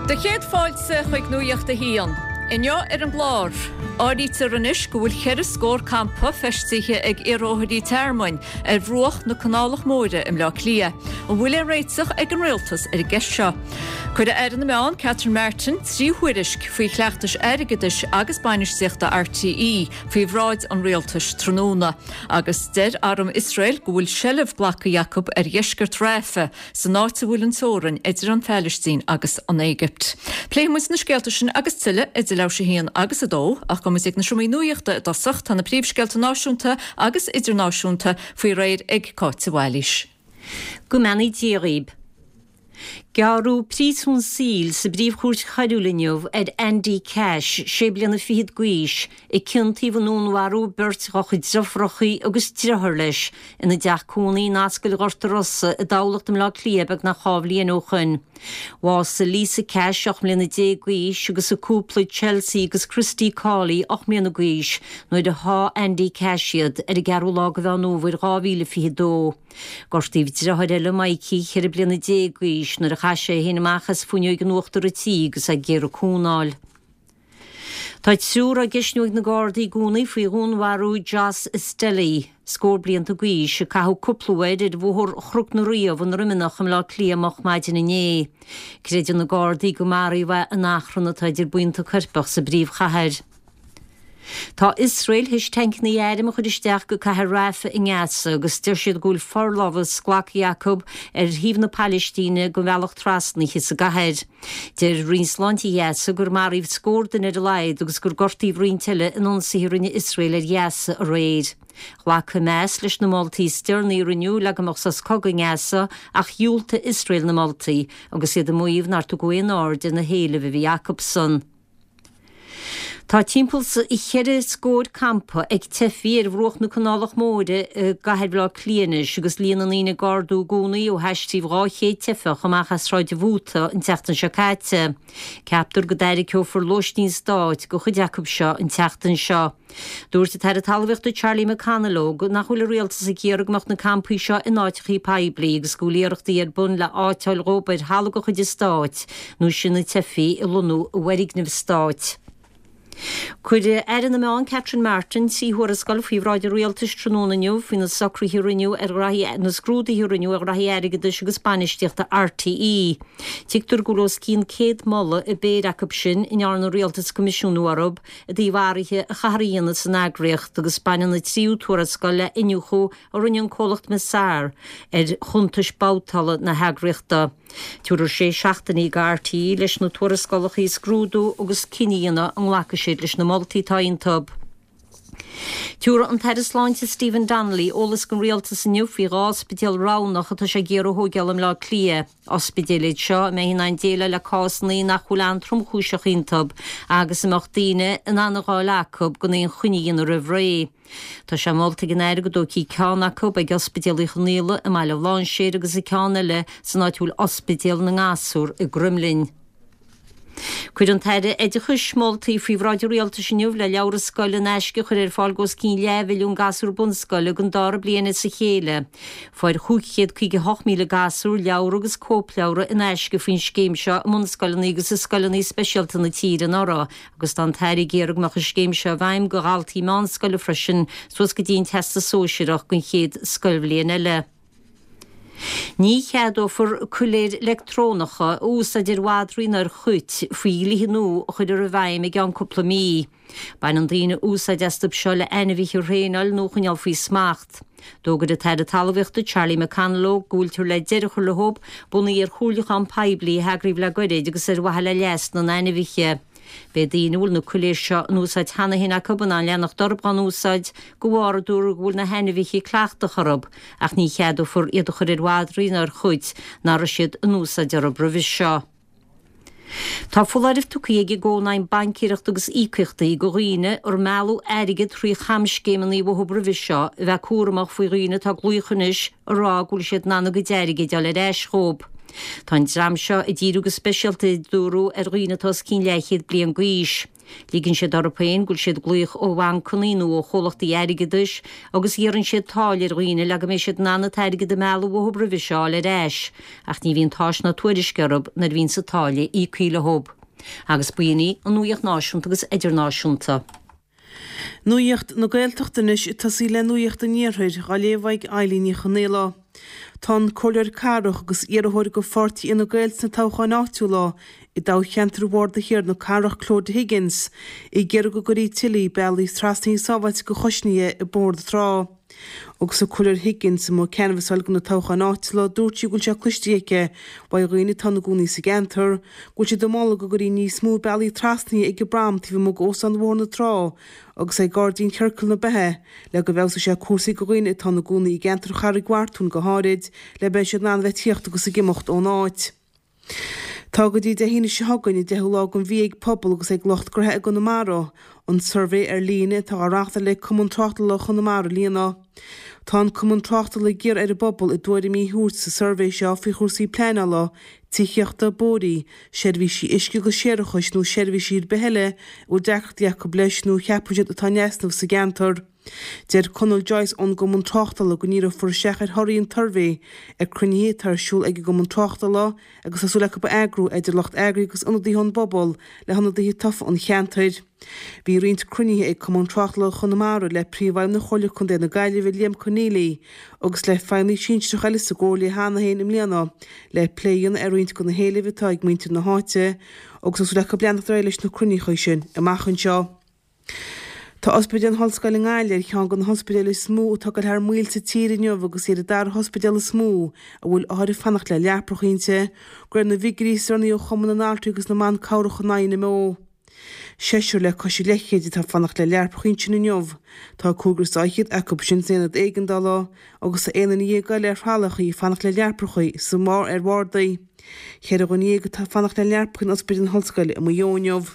De chéad fáilte chuig nuíocht a híon. Inne an blár. Áítar an is go bhfuil cheir scór campa festithe ag iróthaí termhain ar bhruach na canálach móide im le clia. An bhfuil réiteach ag an réaltas ar gceist seo. Chuir ar an meán Catherine Martin tríhuiirisc faoi chleachtas aigeis agus bainisteachta RTE faoi bhráid an réaltas tróna. Agus deir arm Israel go bhfuil sellh ghlacha Jacob ar dheisgur tréfa san náte bhfuil an tóran idir an Palestine agus an Égypt. Pléimus na scealtasin agus tuile idir le sé híon agus a dó ach go music na siomí nuíochta dá socht na príomhscealta náisiúnta agus idirnáisiúnta faoi réir ag cáte bhailis. Go manaí díoríb. Gearú prísún síl sa bríomhchúirt chaúliniuh ar Andy Cash sé bliana fiad guis i cinntaí bhanúnharú beirt rochaid drofrochaí agus títhir leis ina deachcúnaí náscail gorta rosa a dálacht am le cléabag na chábhlíon óchain. Was sa Lisa Cash 8 mbliana 10 guis agus a cúpla Chelsea agus Christy Cawley 8 mbliana guis nó de há Andy Cashiad ar a gearú lága bheith nómhair 2022. Gortaí títhir eile maicí ar a bliana 10 guis nar a chaise héna machas fúneoig an uachtar a tí agus a géar cúnáil. Táid siúr a gisnúig na Gardaí gúnaí faoi gúnharú Jas Stelly, scór blianta guis a cathú cúplaid idir bhthór chrug na riamh an riminach am le cléamach maidin iné. Creidir na Gardaí go marí bheith an nachranna taidir buinta chuirpach sa bríomh chathir. Tá Israel his tenknaí éidim a chud isteach go caithear ráfa in Gaza agus tíir siad gúil forlabhas Ghlacha Jacob ar híomh na Palestíne go bhealach trasnaithe sa gatheir. Deir rinsláintí Gaza gur maríomh scór den ar a leid agus gur gortaí bhríonteile in ionsaíorinne Israel ar Gaza a réid. Ghlacha meas leis na Maltaí stearnaí riniu le amach sa scog in Gaza ach dhiúlta Israel na Maltaí agus iad a muomh nar tú goin ard in na héile bhí Jacobson. Tá timppels i cheire scór campa ag tefií ar bhruach na canálach móide gathead le clíanais agus líana ína gardú gúnaí ó heistíh ráché tefach amachchas ráide bhúta in teachtan seo caite. Ceaptar go déir ceofar loistín stáit go chud Jacob seo in teachtan seo. Dúirta tar a talmhaochta Charlie McCannaló nach bhfuil réaltas a géaragach na campaí seo in áitichaí Paibli agus gúléireachtaí ar bun le áteil Róbair hala go chud stáit nó sinna tefií i lunú weirighnimh stáit. Cuide ar na meán Catherine Martin síhuair a scoil faoi bhráid a réaltas trónaniu faoin na sacraí hiúriniu ar na scrúdaí hiúriniu ar rathí aigeis agus bainisteachta RTE. Tíictar gurós cín céad molla i béad Jacob sin in ar na réaltas comisiúnú arab a dtí bharithe a chathíonna san agriocht agus bainan na tríútúir a scoil le inniuchú a rinneon cólacht me sár ar chuntais báutala na heagriochta. Túair sé 16 RTE leis na túra scoilach í scrúdú agus ciníana an ghlacha siad leis na Maltaí taintab. Túra an Teirisláinte Stephen Donnelly ólas gon réaltas in Newfií ospidéal ránach atá sé géar óthgeal am le clia. Ospidéalaid seo mé hin ein déile le cásannaí nach chuúleán tromchúiseach intab agus amach daoine in anagháil Jacob go éon chuineíon a rih. Tá sé molta gnéir go dóí ceán Jacob ag ospidéalaí chunéile a meile bháin séir agus i ceanna le san áitiúil ospidéal na ngasúr i Grumlin. Cuid an teide éideachas smoltaí faoi bhráidir réalta sinniuh le leabhar scoil in eisce chuir ar fáil gos cín leibhilún gasúr bunscoil gon dára bliana sa chéile. Fáir chuúchéad chuige 8,000 gasúr leabhar agus cópleabhra in eisce faoin scéim seo muna scoilnaí agus is scoilnaí speisialta na tír an árá agus tá teirí géarach meach a scéim seo bhaim go gáiltaí má scoile freisin suas go dtíon testa sóisiireach gon chéad scoilbblion eile. Ní cheadó for chuléir electrónacha ús a dir wadrín ar chuit faoi hinú chud ar a bhaim ag an cúpla mí. Bain an dtíine ús a deastab seo le enmhíh réáil nó chuneal faoi smacht. Dógad a tead a talmhaochta Charlie McCannaló gúiltear le deireachar le hob bunaí ar chúlaach an Paibli heagríomh le goiréid agus ar waithe le leas na enmhiche. Bé daoinúil na chuléir seo núsáid hena hinna cuban an leannach dorb gan úsáid go bhhar dúr bhfuil na henmhiche cleachta chorab ach ní cheadú for iad chuir ar wadrín ar chuid nar a siad an úsáid ar a bruvis seo. Tá fularibh tucaige gcónaim bancíireacht agus ícuchtaí go riine ar meallú airigid trí chamscémaní bh bruvis seo bheith cuaramach faoi riine tá glúchanis a rágúil siad nána go deirigid deall ar éisrób. Tá dram seo i ddíú go speisialta dúró ar riine tá cín leichéad blian guis. Lígann siad Européin gúil siad gluich ó bhain conínú ó cholachtaí airigeis agus dhéann siad táil roioine le go mé siad nána tairige de meú ó breviseáil ar éis, ach ní bhíon táis na tuairiscerb na bhín sa táile í cíle hob. Agus buoí an nuíocht náisiúnta agus idirnáisiúnta. Nuíocht na Gaeltachtanis tasí le nuíocht a níorthaid a léomhaig eilíní chanéla. Tá choir carach agus iarthóir go fortí ina Gaelt na táchain áitiú lá I dá cheantar bhórda hir na carach Claude Higgins I ggéir go gurí tilí bealaí trasnaí sábhaid go chosníe I bórda trá. Agus a choir Higgins mó cenmhasáil go na táchain áitiú lá dúirtí gúil se cluistíice ba roioine tanna gúnaí sa gentar, gúil se domála go gurí níos mú bealaí trasnaí ag go bram tí bhí mo go san bhór na trá, agus é Guardian ceircail na bethe le go bheh sé cuasaí go roioine tanna gúnaí gentar charí ghairtún go háid le be se ná bheith tíocht agus a gimocht ó náid. Tá go dtí de híine se hagann I deú lá an bhí ag pobl agus ag locht grothe go na mara an survé líne tá ráachta le cumann trachtal le chun na mara líana. Tá cumann trachtal le ggéir ar a bobbal I dúir mí hút sa survé seo fi chósaí pleine lá tíochtta bórí, seirbhí sí isce go séireachas nó seirbhí siad beheile ó deachtaíach go bleis nó cheapúiad atá neasnamh sa gentar. Déir Conal Joyce an go mun trochtala go níra fur sechar thoiríonn turvé ag cruníé tarsúil ag go mun trochtala agus asú le ba agrú idir locht agri agus anadí hon bobbal le hanadí tof an cheantaid. Bhí riont cruníthe ag cumann trochtala chunamara le príomhhaim na chola chun dé na gaiile bhí Liam Cornélaí agus le fáinnaí síns do chaile sa ggóla hána héin im líana le pléon ar riont go na héile bhítá ag muinte na háite agus asú le blianana leis na cruníthe sin amachchan seo. Tá ospidal hallscoil in Gáilir cheann gon hospidal smú tá go thar muil sa tírinneomh agus iad dar hospidal smú a bhfuil áir fannacht le leaprochainte gur na bhígrí sarnaí ó chomann an áirtú agus na man cabhrach na naine mó. Seisiúr le cosí lechéad tá fannacht le leaprochainte na neomh, tá cúgur sáichiad a cub sin séad éigandala agus sa éana íagail ar fálachaí fannacht le leaprochaí sa mór ar bhórdaí. Chéad a go níag tá fannacht le leaprochan ospidal hallscoil I mo dheonneomh.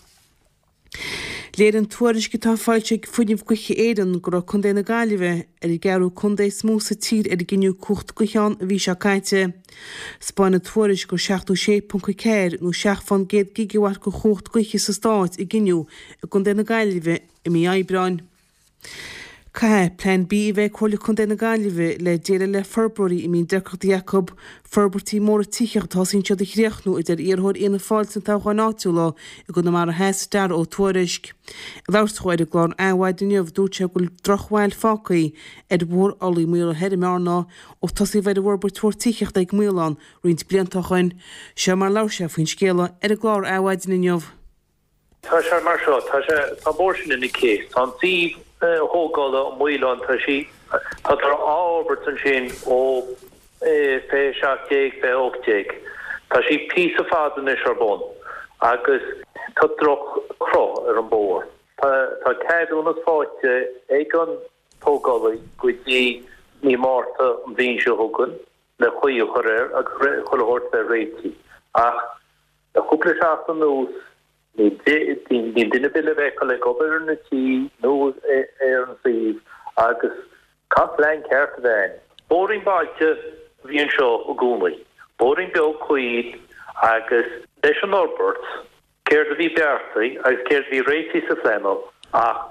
Léir an tuairis go tá fáilte fuidiamh cuiche éan go chun dé na Gaillimhe ar I gearú chun dé smó sa tír ar giniú cucht go cheann a bhí se caiite. Spáin na tuairis gur 76.4 nó 6 gigawatt go chucht cuiche sa stáit I giniú a chun dé na Gaillimhe I mí Aibreáin. Caithe plan B bheith chola chun dé na Gaillimhe le déile le Ferbruaí I mín Deirceart Jacob Ferbertí mór tíocht tá sin sead I chríochnú idir iarthóir ina fáil san táchain áitiú lá I go na mar a heas dar ó tuairisc. Láirthuaid a glán anhhaid inniuh dúirte goil drochhhail fácaí ar bhór olaí mí a head marná ó tasí bheith a bhór tuair tíocht ag míán roint bliantáchain se mar láirse faoin scéala ar a glár anhhaid inniuh. Tá sé mar seo tá sé tá bór sin ina cé an tí hógála muán tá sí tá tar ábert an sin ó fé 7 fé 8 tá sí pí a fádan is ar bon agus tá droch cro ar an bór tá ceadúnas fáte ag an tógála go dtí ní máta an bhín se thugann le chuí choir agus chohort a réití ach a chuúpla seachta nús ní duine bile bheith le gobar na tí nó ar an síomh agus cap lein ceart bhein. Bóring bailte bhíon seo ó gúnaí. Bóring beag chuid agus leis an Norbert céir a bhí beartaí agus céir bhí réití sa flénal ach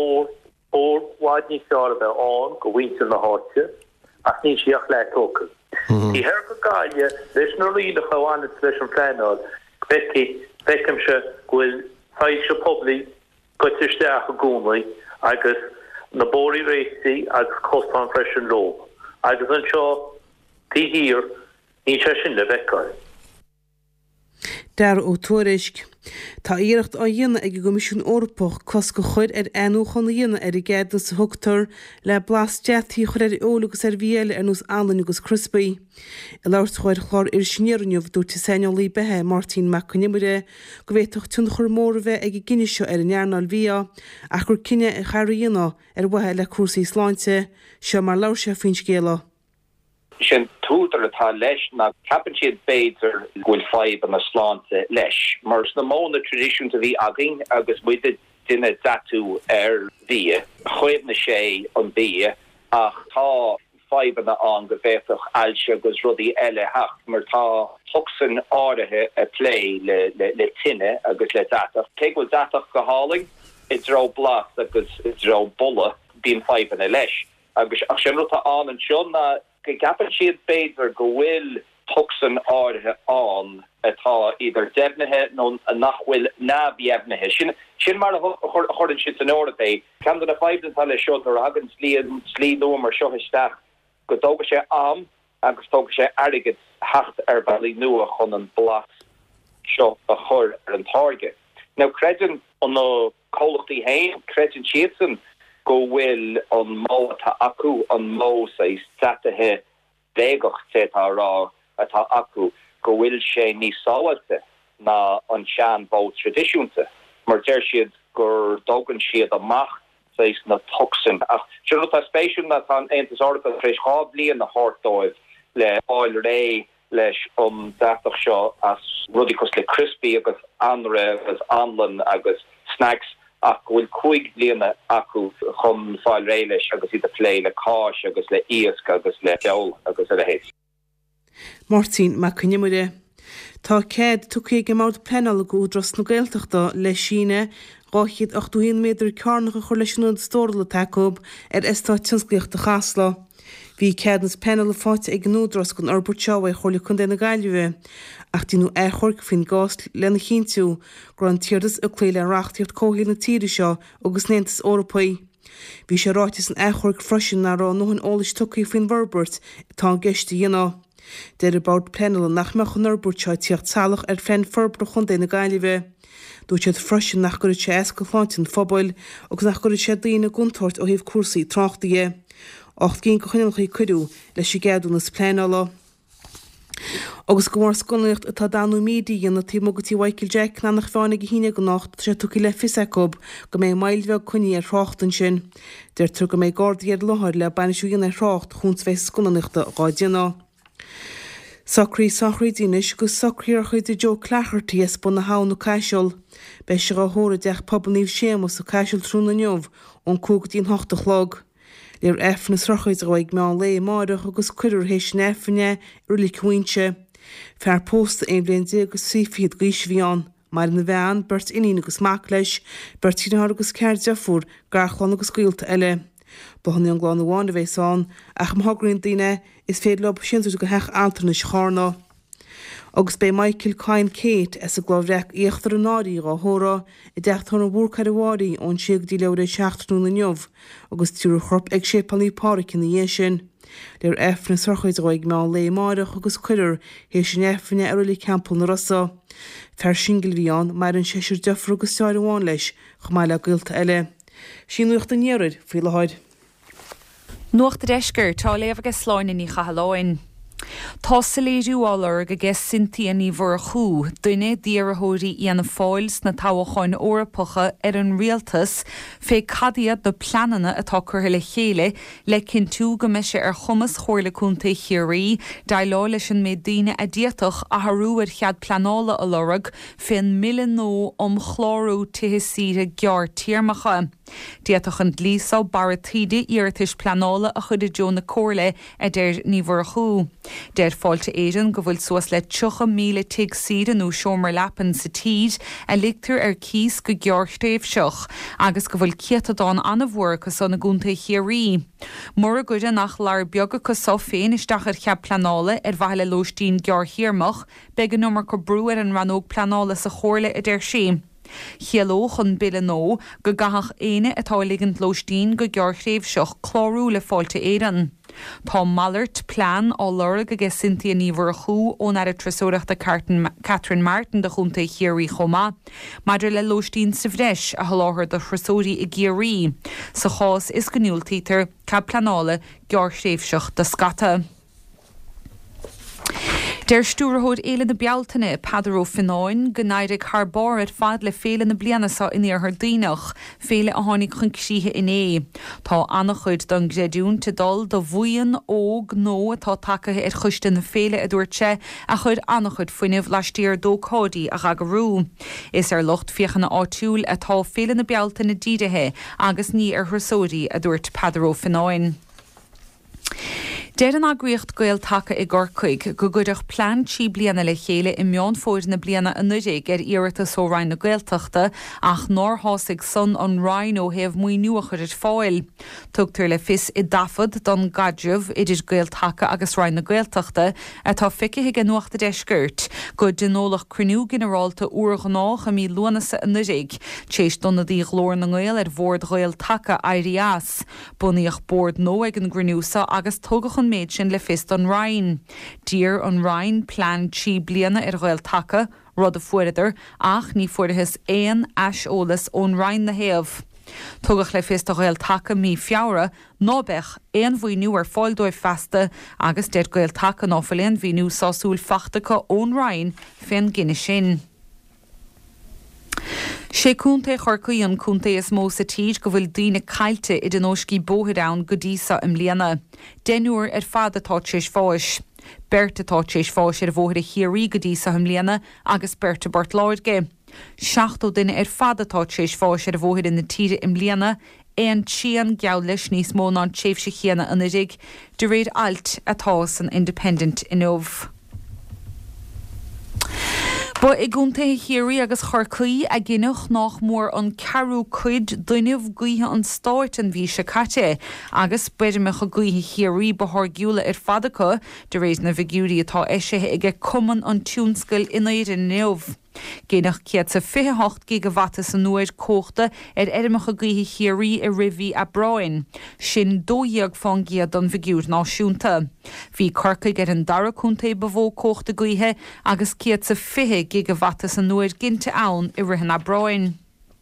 bórháid ní fear bheith an go bhainte na háte ach ní siach le tóca. Í heir go gáile leis nó lína chaháine leis an flénal Beckham se gwil fai se pobli gotisteach a gúnaí agus na bórí réití agus costan freisin lo. Agus an seo tí hir ní se sin le bheicáil. Dar ó tuairisc. Tá iirecht á dhéine ag go misisiún orpach cos go chuir ar anúchan na dhéine ar I gceadan sa thugtar le blas deatí chuir ar ólagus ar bhéile ar nús Alan agus Crispy. I láirt chuir chlár ar snéirneomh dúirtí seinolaí bethe Martin McConimire go bhéitoch tún chur mór bheith ag gine seo ar an nearnal bhíá ach gur cinenne a charaíonna ar bhathe le cuasaí sláinte seo mar láir sé faoin scéala. Sin tútar atá leis na capan siad béidir bhfuil fáib an na sláinte leis. Mars na móna tradiisiún a bhí agin agus muide duine datú ar bhí, chuid na sé an bhí ach tá fibanna an go bhéfach ailse agus rudí eile hacht mar tá thusan áirithe a play le tinne agus le datach. Te go datach go háling I dro blas agus I dro bulle bíon fibanna leis. Agus ach sin ruta an seo na go gapan siad beidir go bhfuil thusan áirithe an atá idir defnithe nó a nachhfuil nábíefnithe. Sin mar chuirn si an orbe, Cam na 5 le seo ar agan slí nó mar seo isteach go dóga sé am agus tóga sé airigid hacht ar bailí nua chun an blas seo a chur ar an targe. Now credin an nó cólachtaí hain, credin siadsan go bhfuil an mó atá acu an mó sa statathe bégach tétá rá atá acu go bhfuil sé níos sáilte na an sean bó tradiisiúnta. Mar deir siad gur dógan siad amach sais na toxin. Ach, siad tá spéisiún na tá eintas orpa treis háblion na hátdóibh le áil ré leis datach seo as rudicus le crispy agus anre agus anlan agus snacks ach bhfuil 5 bliana acu chun fáil ré leis agus iad a lé le cáis agus le íosc agus le ceol agus a héit. Martin Macnimure. Tá céad tucaí go mád penal go dros na Gaeltachta le Síne ráchiad 8 méadar cearnach a chuir leis an stórla tacob istá tionsclaocht a chasla. Bhí céadnas penal a fáte ag gnúdras gon arbúr teáha chola chun déna gaiileh, ach dínú échorc fin gás lena chinú gur an tíirdas a cléile reachtaíocht cóhíí na tíiri seo agus néantas Orpaí. Bhí sé ráitis an échorc freisin na rá nó an ólis tucaí fin Verbert tá geiste dhéana. Deir about penal nach meach an arbúrtse tíocht salach ar fen ferbra chun déna gaiileh. Dúirt siad freisin nach gur sé escaláintin fphobal agus nach gur sé daoine gúntóirt ó híomh cuasaí tráchtaí. 8 cín go chuinechaí cuiú leis sé geadú nas pléála. Agus go mór sconaíocht atá danú mídaí na tí mogutí Michael Jack na nach fáinnig go híine go nacht sé tuí le fisacob go mé mailbheh chuní ar ráchtan sin. Deir tu go méid gádaí ar láthir le banisúíon ar rácht chun bheith sconaíochta gáideanna. Sacrí dínis go sacríar chuid i Joe Clachartaí as bun na hánú caiisiol. Bei se go thóra deach pobl níomh sémas a caiisiol trúna neomh ón cúgatíon 8 chlog. Léir efnas rochaid a bhaig meán le máireach agus cuidir hééis nefanne urla cuainte. Fear pósta é blion dé agus sífiad gais bhíán, mar na bhean bert iní agus mac leis, bert tína agus ceir deafúr garchlán agus scuilta eile. Bahanna an gláán bháinna bhéáin ach mthgraíonn daoine is féad le sinú go heach altarna chána. Agus bé Michael Cain Kate as a glóhreach íochttar an nádaí á thóra I deachtar an bhúrcair bhádaí ón siag dí leir 16 na neomh agus túr chorp ag sé palí páric in na dhé sin. Léir efna sorchaid roiig meán le máireach agus cuidir hééis sin efne ar lí campal na Rossa. Fer singil bhíán mar an séisiir defra agus teir bháin leis chumáile gilta eile. Sin nuocht an néirid fao leáid. Nuacht a deisgur tá léamh agus sláin í chahaláin. Tá sa léirúálar go ges sintíí ní bhar chuú, duine díarthóirí íana fáils na táhaáin órapacha ar an rialtas fé cadiad do planana atá chutha le chéile le cin tú go meise ar chumas chóirlaúnta chiaí, dá lá leis an méid daine a díatach a tharúir chead planála a lorug fin millió chlárú tuthe síre gear tíarmacha. Díatach an dlísá baratíide iartais planála a chud Joe na cóirle a déir ní bhar chuú. Deir fáilte éan go bhfuil suas le 2,000 tig siad anú seomar lepan sa tíd a ligtar ar cís go georchtaobh seach agus go bhfuil ciatadáin anna bhhuacha san na gúnta chiaí. Mór a goide nach lear beaga go só féin isteach ar cheap planála ar bhaile lóistín georchiarmach be an nómar go brú ar an ranóg planála sa chóirle a déir sé. Chialó chun bille nó go gahach éine atá ligand lóistín go georchtaobh seach chlárú le fáilte éan. Tá mallart plán á lorg agus Cynthia ní bhar chuú ón ar a tresóireachta Catherine Martin de chunta chiaí chomá, maidir le lóistín sa bhreis a tholáthir do thrasóirí I géirí. Sa chás is goniúltítar cab planála georchtaobh seach de scata. Der stúrthóid éile na bealtaine padaró fináin go nairig thbáir fad le féle na blianasa iníar th daoinech féle a tháinig chun cíthe iné. Tá annach chuid don gréadún te dul do bhuian óg nó atá takeithe ar chuiste na féle a dúirte a chud annach chuid foiineh leistíar dócódaí a gagarú. Is ar locht fiochanna áitiúil atá féle na bealtaine díirithe agus ní ar thusóirí a dúirt padaró fináin. Deir an agriocht goil take I gorcuig go gudach plan sí bliana le chéile I mion fóid na bliana a nudig iirita so rain na goilteachta ach nór hásig son an rain ó hef mui nuachar it fáil. Tugtar le fis I dafod don gadjuf idir goil take agus rain na goilteachta tá fice hig an nuachta deisgurt go denólach cruniú generálta uorganách a mí luanasa a nudig chéis donna dí glór na goil bhórd goil take airias buníoch bord nó ag an gruniúsa agus tugach an méid sin le fist an rain. Dír an rain plan sí bliana goil take rud a fuidir ach ní fuirithis éon as ólas ón rain na héamh. Tugach le fist a goil take mí fiara nóbech éon bhuiinú fáildóibh festa agus dead goil take nófalaon bhíú sásúil fachtacha ón rain fin gine sin. sé cúnta chorcaí an cúnta is mó sa tíd go bhfuil daoine cailte I den óscí bóthadán go dísa im líana. Denúir fada tá séis fáis. Berta tá séis fáis bhóthir a chiarí go dísa im líana agus berta bart láidge. Seachtó duine fada tá séis fáis bhóthir in na tíre im líana éon tían geall leis níos mó ná séimh se chéana an idig de réad alt atá san Independent in óbh. Ba I gúnta chéirí agus chorcaí a gginech nach mór an carú cuid duineh gaotha an stáit an bhí se caite agus beidir me go gaotha chéirí bethir giúla fadacha de rééis na bhigúí atá éisithe ige cuman an túnscail ina in neamh. Génach ciad sa 58 gigawatt san nuair cóchta éimecha gaotha chéirí I rihí a brain. Sin dóíag fan giad an bhigúr náisiúnta. Bhí corca gur an daracúnta bhó cóchta gaotha agus ciad sa 50 gigawatt san nuair ginnte ann I rihan a brain.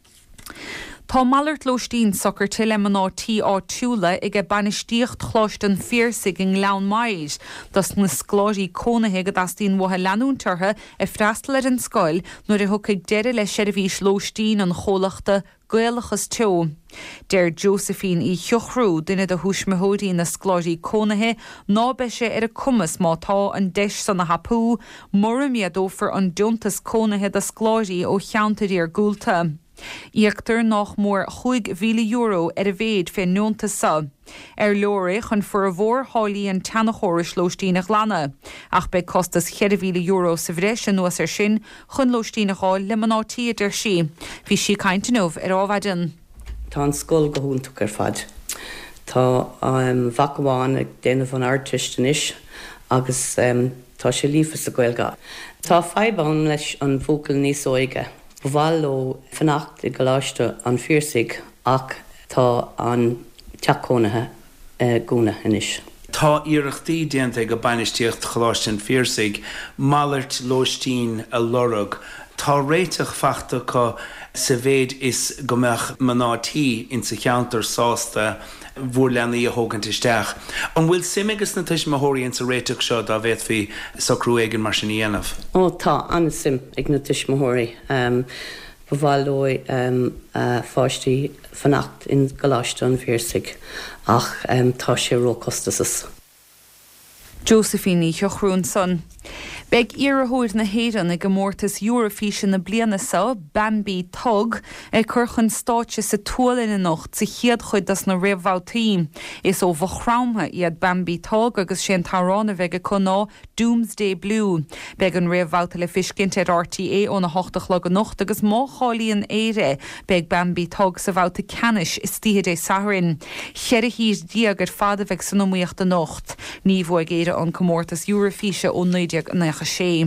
Tá mallart lóistín sochar tiile manátí áitiúla ige banistíocht chláistan fírsig in lean maid, das na scláirí cónathe go dastín wathe leanúntartha freastal an scoil nuair thucaigh deire le seirbhís lóistín an chólachta Gaelachas teo. Der Josephine I Chiochrú duine de húsmethódí na scláirí cónathe nábeise a cumas mátá an deis san na hapú, morimiadófar an diontas cónathe de scláirí ó cheantarí gúlta. Íachtar nach mór €5,000 a bhéad fé nunta sa. Leoraich an fur a bhór hálí an tanachóris lóistínach lana. Ach be costas €7,000 sa bhreis nuas sin chun lóistínachá le manátí idir sí. Bhí sí caintinóh ábhaidan. Tá an scoil go húntaach fad. Tá bhacaháin ag déanamh an artistanis agus tá sé lífas a gcuilga. Tá feibán leis an bhócail níos óige. Bhil ó fannacht I goláiste an fírsig ach tá an teachcónathe gúna inis. Tá iarachtaí déanta go banistíocht choláiste an fírsig, mallart lóistín a lorug. Tá réiteach fachta có sa bhéad is gombeach manátí in sa cheantar sásta bhór leanaí a thógant isteach. An bhfuil simigus na tuismóirí in sa réiteach seo dá bhéad fhí socrú éigean mar sin dhéanamh. Tá an sim ag na tuismóirí. Bhil ó fáistí fannacht in goláiste an fírsig ach tá sé rócostasas. Josephine Chiochrún son. Beg iarthóid na héan ag gomórtas Eurofisin na bliana sa Bambi tug churchan stáite sa tuala in nocht sa chiad chuid das na réamhhautaí. Is ó bhchrámtha iad Bambi tug agus sé an tarrána bheith go ná Doomsday Blue. Beg an réamhhauta le fiscint RTA ó na 8 le nocht agus má cháilíon éire beg Bambi tug sa bhauta canis is tíad é saharin. Cheir híos dia gur fada bheith san nóíocht a nocht. Ní bhfuil éire an comórtas Eurofise ó 9 sé.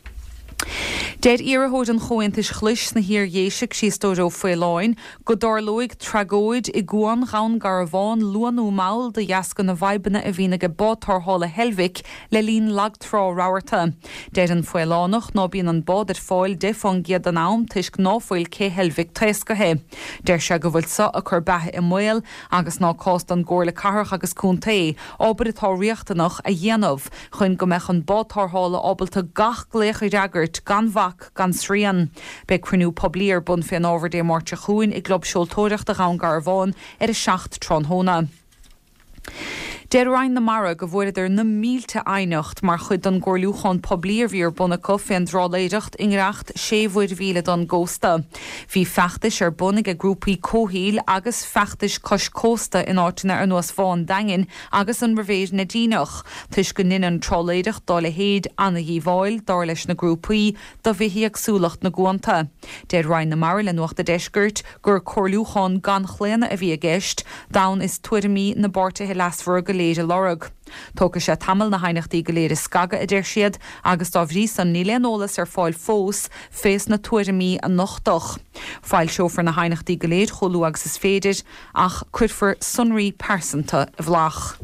Dead iarthóid an chointis chluis na hir dhéisiach síostóidó foiáin, go dárlóig tragóid I gúan gan gar bháin luanú máil de jascan na bhaibana a bhína go bátar hála helvic le lín lagtrá ráirta. Dead an foiánach ná bíon an bád fáil de fan giad an am tuis náfuil cé helvic teiscathe. Der se go bhfuil sa a chur bethe I muil agus ná cást an ggóla carach agus cúntaí, ábad atá riochtanach a dhéanamh chun go meach an bátar hála ábalta gach glécha reagart gan bhac gan srían. Be cruniú poblíar bun féin ábhar dé mórte chuin I glob siúltóireachta gan gar bháin a 7 tronhóna. Deadráin na mara go bhfuidir na mílte ainocht mar chud an gcóirlúchán poblíorhíor buna cofi an dráléireacht ingreacht 6,000 don gósta. Bhí feachtais ar bunig a grúpaí cóhíl agus feachtais cos cósta in áitina ar nuas fáin dangin agus an revéis na dínach. Tuis go ninn an tráléireacht dála héad anna híháil dar leis na grúpaí do bhíhí agsúlacht na guanta. Deadráin na mara le nuachta deisgurt gur cóirlúchán gan chléana a bhí a gceist, dawn is tuairimí na bortathe lasfar go léide lorug. Tóca sé tamil na hainachtaí go léir scaga a deir siad agus dá bhrí san níléanolalas ar fáil fós fés na tuairimí a nochtach. Fáil seofar na hainachtaí go léir cholú agus is féidir ach cuirfar sunraí persanta a bhlach.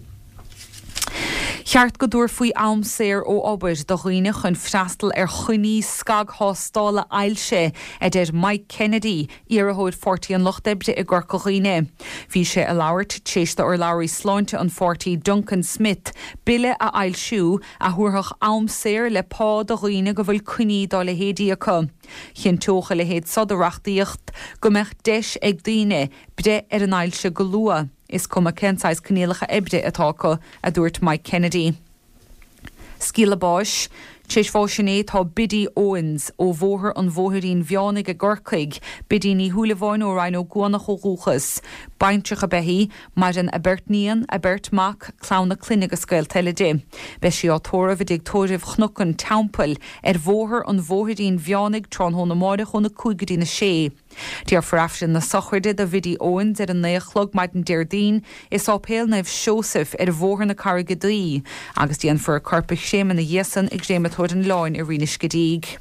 Cheart go dúir faoi am séir ó obair do chuoine chun freastal ar chuní scag hástála ailse idir Mike Kennedy iarthóid 40 an lochdebre i ggur chuoine. Bhí sé a labhairt téiste ar labhairí sláinte an 40 Duncan Smith bille a ailsiú a thuairthach am séir le pá do chuoine go bhfuil cuní dá le héadí acu. Chin tócha le héad sodarachtaíocht go meach deis ag daoine bre ar an ailse go lua. Is cuma kensáis cnéalacha ebre atáca a dúirt Mike Kennedy. Scíla báis, Téis fáisiné tá Biddy Owens ó bhóthar an bhóthaín bheánig a gcorcaig, Biddy ní thuúlaháin ó rain ó guanach ó rúchas, baintreach a behí, mar an Abertníon, Abertmach, clowna clinig a scoil teleide. Bes sí átóra bhí tóirih chnucan tampil bhóthar an bhóthaín bheánig trán hóna máideach óna cúigadí na sé. Díar frafsin na sochirde a Biddy Owens ar an néachlog maid an Deirdín is ápéal naibh Joseph bhóthar na Carrigadí, agus díon for corpa séman na dhéasan ag sématóir an láin i rinis godíg.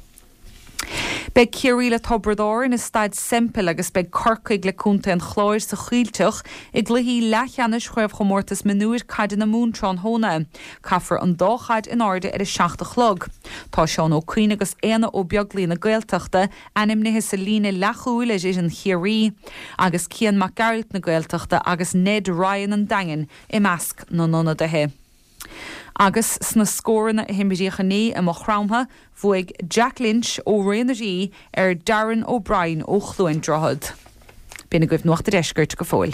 Beg Ciarí le Tobrador in is staid sempel agus beg corcaig le cúnta an chláir sa chuilteach i gluhí lechanis chuibh chomórtas menúir caiid na múntrán hóna, caafar an dóchaid in áde ar a 7 chlog. Tá seán ó cuine agus éana ó beaglí na gaeltachta anim na sa lína lechúil is an Chiarí, agus Cian McGarrett na gaeltachta agus Ned Ryan an dangin i measc na nona de he. Agus sna scóranna a himberíocha ní a mo chrámtha bhuaig Jack Lynch ó Réanarí ar Darren O'Brien ó Chluain Droghad. Bína goibh nuachta deisgurt go fóil.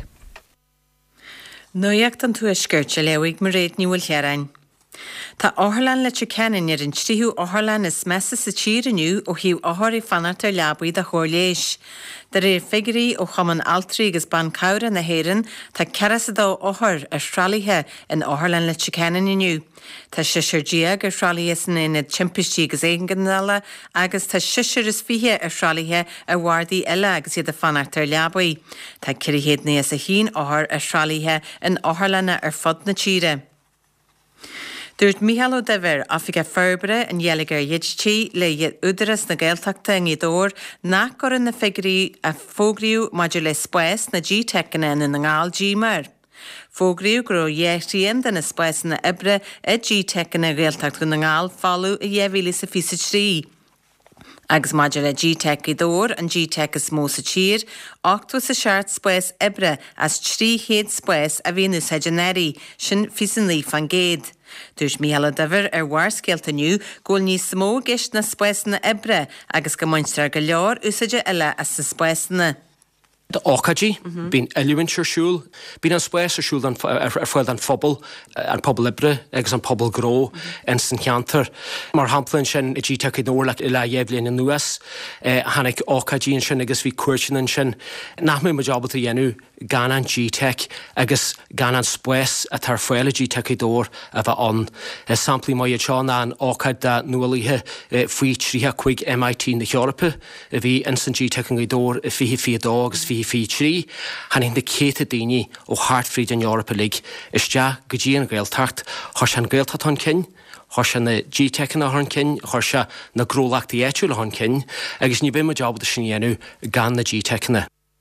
Nuíocht an tuaisgurt se leigh mar réad níhfuil chearain. Tá áthlan le ceanan ar an tríú áthlan is measa sa tír aniu ó hiú áthir fanart ar leabaí a chóirléis. Dar figurí ó chaman altrií agus ban cabra na héireann tá ceasadá áthir ar srálaithe in áthlan le ceanan aniu. Tá siisirdí gur srálaithe san ina timpistí agus éigeanala agus tá siisiir is fithe ar srálaithe ar bhhardaí eile agus iad a fanart ar leabaí. Tá cirihéad níos a hín áthir ar srálaithe in áthlanna ar fod na tíre. Dúirt Mícheál Ó Dever afige ferbre an dhéalagar dhéidtí le dhéad údaras na gaeltachta an iadóir nach gorann na figurí a fógriú maidir le spáis na G-Tecanan in na ngáil G-mar. Fógriú gur dhéachtaíon den na spáis na ibre a G-Tecan na gaeltacht na ngáil fáú a dhéhhíle sa fisa trí. Agus maidir le G-Tec iadóir an G-Tec is mó sa tír, 8 sa seart spáis ibre as 3 spáis a bhíú sa janéirí sin fisan líf an géad. Dúirs Mícheál Ó Dever ar bhharscéalt aniu ggóil níos smó gist na spáisna ibre agus go muintear go leor úsaide eile as sa spáisna. De ácadí, bín eilúin siúil, bín an spáis siúil ar fáil an phobal, an pobl ibre, agus an pobl gró, an san cheantar. Mar hamplann sin i G-Tec nóir le dhéblin in nuas, hanig ácadí sin agus bhí cuairtin sin, nach mé jobbal a dhéanú gan an G-Tec agus gan an spáis a tar fáil a G-Tec dóir a bheith an. Samplaí mai iad seán an ácad da nualaithe faoi 35 MIT na Eorpa, a bhí in san G-Tec dóir a fi dó agus fi trí, hanin de céta daoine ó Hartfried an Europa League is de go dtí an gaeltacht, thir se an gaeltacht an cin, thir se na G-Tecan a an cin, thir se na grólaachtaí éitiúil an cin, agus ní bim a jobbal sin dhéanú gan na G-Tecana.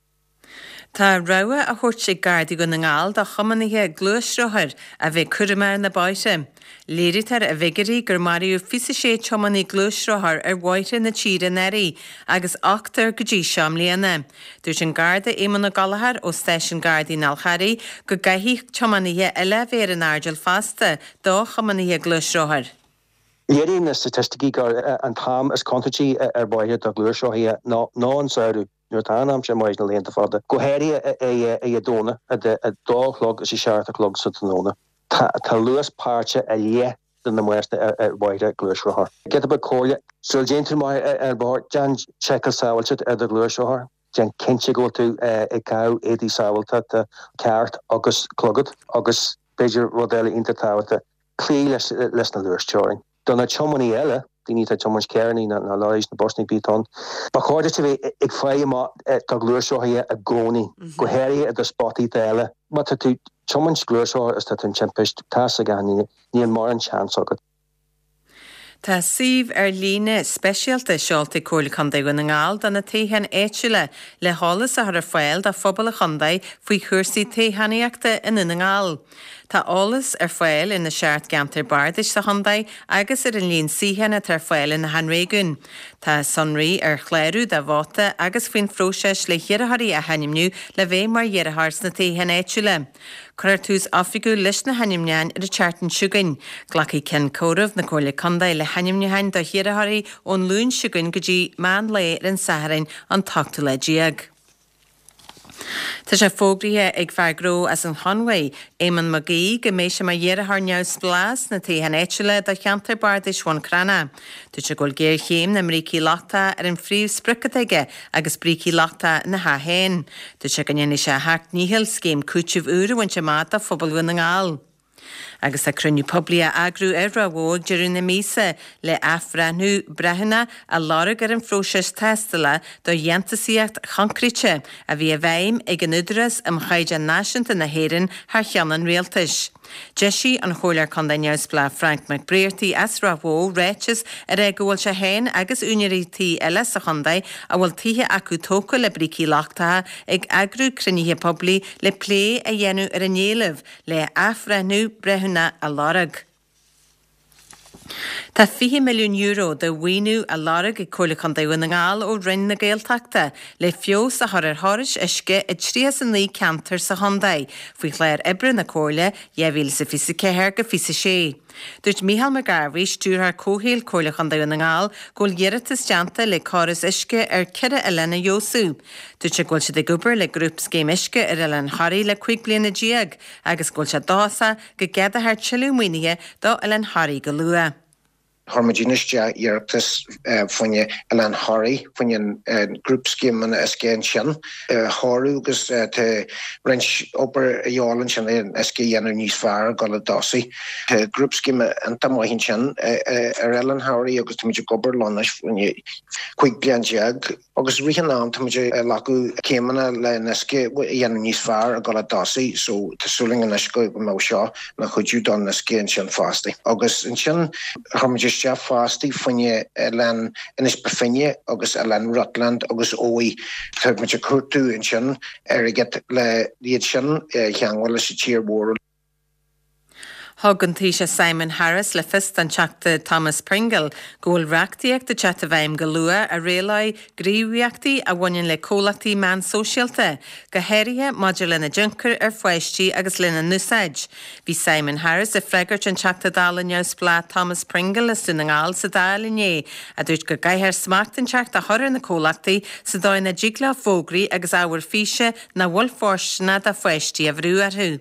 Tá rogha a thuirt sé gardaí go na ngáil de chumanithe glúisrothir a bheith cuirimar na báise. Léiritar a bhigirí gur mariú fisa sé chomaní glúisrothir ar bhaite na tíre neirí agus 8 go dtí seam líana. Dúirt an garda éman na galahar ó stéisisin gardaí nalcharí go gaithí chomanithe eile bhéar an ardil fasta dó chomanithe glúisrothir. Dhéirí na statisticí gur an tam is contatí ar bhaite a glúisrothí ná an saoú. Nuair tánam sé mais na léanta fada. Go héirí é dóna a dálog is i seart a clog sa tóna. tá luas páirte a lé na muerte bhaide glúisrthir. Get a cóile sul géintú mai bar Jan Checkal sáilte a glúisrthir. Jan cinse go tú i cau édí sáilta ceart agus clogad agus beidir rodéile intertáhata clí leis na luirsteoring. Donna chomaní eile Dini Thomas Kearney na Lois na Bosnia Beaton. Ba chuide te ag fé má tá glúirseo a gcónaí go héir a spotí déile. Ma tú Thomas glúirseo is tá an champist tá a gan ní an mar an chance agad. Tá sih líne speisialta seolta cóla chundaí go na ngáil don na taithen éitiúile le hálas a thar fáil a phobal a chundaí faoi chuirsaí taithaíochta in na ngáil. Tá álas fáil ina seart gantar bardis sa chundaí agus an líon síhanna tar fáil in na Hanréigun. Tá sonraí chléirú de bháta agus faoin fróiseis le hiarthaí a hanimniu le bhéh mar dhearthars na taithen éitiúile. Chuir tús áfiú leis na hanimneáin ar a teartan siúgain, ghlachaí cen córamh na cóla chundaí le hanimneáin do hiarthaí ón lún siúgain go dtí man le an Saharain an tachta le díag. Tá sé fógrithe ag feargró as an Hanway, Éman Magaí go mééis sem mar dhearthar neamh blás na taithen éitiúile do cheantar bardis bhain crana. Tá sé ggóil géir chéim na mrící lachta ar an phríomh spricadaige agus brící lachta na hahéin. Tá sé gannéine sé hecht níhil céim cúteamh uair bhain sé máta phobal na ngáil. Agus a cruniú poblia agrú bhóg dearú na mísa le afranú brehanna a lára ar an fróiseis testala do dhéantasíocht chancríte a bhí a bhéim ag an udras am chaide náisianta na héireann th cheannan réaltais. Jeisi an chólar chundaí neamhspleá Frank McBrearty as rahó réitis a réigúil se héin agus únirití eile sa chundaí a bhfuil tithe acu tóca le brící lachtathe ag agrú cruníthe poblí le plé a dhéanú ar an éileamh le afranú brethúna a lárag. Tá 20 milliún euro de bhaoinú a lárag i cóla chundaí na ngáil ó rinn na Gaeltachta le fios a thar háris isce i trías an lí cantar sa chundaí faoi chléir ibre na cóla dheimhíle sa fisa céthir go fisa sé. Dúirt Mícheál Mac Garvey stúrthar cóhéal cóla chundaí na ngáil ggóil dhearratas deanta le cáras isce ar ceire Elena Jósú. Dúirt sé ggóil siad ag obair le grúp scéim isce ar Ellen Harry le 5 bliana díag agus ggóil sé dása go gcead a thar tiilú muoinithe do Ellen Harry go lua. Harmaginiste Iartas funne Ellen Harry funne group scheme an SG sin Harú gus te rins ober jálan sin SG ynnu níos fear gal dasi group scheme an tamohin sin Ellen Harry agus tu gober lonis funne quick blianjag agus rihan am tu lagu kemana le SG ynnu níos fear gal dasi so tesuling an SG ma seo na chuú don SG sin fasti agus in sin harmagist fasti funne len inis befinne agus len Rutland agus ói tu met kurtu in sin get le die sin cheanghil se cheerboard. Thugantí sé Simon Harris le fist an teachta Thomas Pringle ggóil reachtaíocht de chat a bhaim go lua a réalaí gríomhíochtaí a bhain le cólachtaí man sóisialta go héirithe maidir lena junkar ar foiisttí agus lena núsáid. Bhí Simon Harris a freigart an teachta dála neamhspleá Thomas Pringle is duna ngáil sa dála inné a dúirt go gaiithir smacht an teachta thoir na cólachtaí sa dáin na dígla fógraí agus ábhar físe na bhfuil fórsna a foiisttí a bhrú arthú.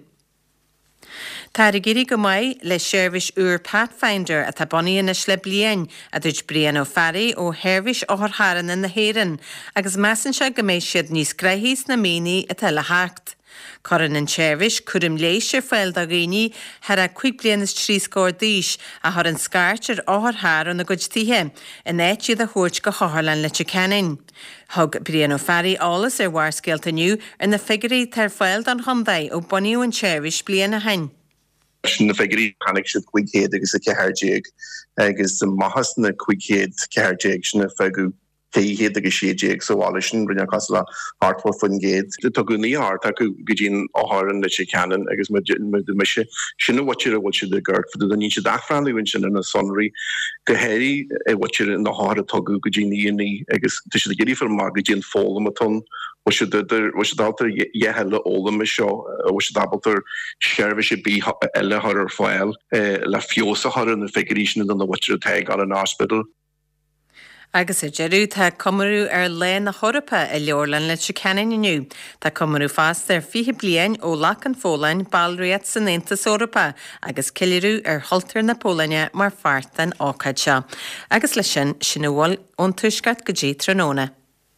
Tá géirí go maiid le seirbhís úr Pathfinder a tá bunaíon is le bliain a dúirt Brian O'Farry ó Seirbhís Áthairtharan in na Héireann agus measan se go méid siad níos greithís na míní a tuile heacht. Coran an seirbhís cuirim lééis ar fáil a ghaoine thar a 5 bliain is 3 scór díos a thar an scaart ar Áthairtharan na goidtíthe in éit iad a thuirt go Chathairleán le Canin. Thug Brian O'Farry álas ar bharscéalta nniu ar na figurí tar fáil an chundaí ó bunaíú an seirbhís bliain a hain. Na figurí panig siad cuiighéad agus a cehairdeag agus de mahas na cuiighéad cehairdeag sin na fegu céhéad agus sééag soála sin rinne cos le hartfu fun géad. Tá go níart acu go dtín áthran le sé cean agus meise sinna watire a bhil de gurt fu a ní se dafranúin sin na sonraí go héirí watire na háir tugu go dtí níoní agus tu sé géirí fer mar go dtíon fólam atón was daltar jehelle ólam me seo was dabaltar seirbhís bí eile har ar fáil le fiosa har an na figuríisina an na watire teag an an hospital. Agus jeú tá cumú le na chorapa I leorlan le se cean inniu. Tá cumú fast fihi blian ó lach an fólain ballriad san Intas Europa agus ciú haltar na Pólaigne mar fart an ácaid se. Agus lei sin bhil ón tuisgat go dtí tróna.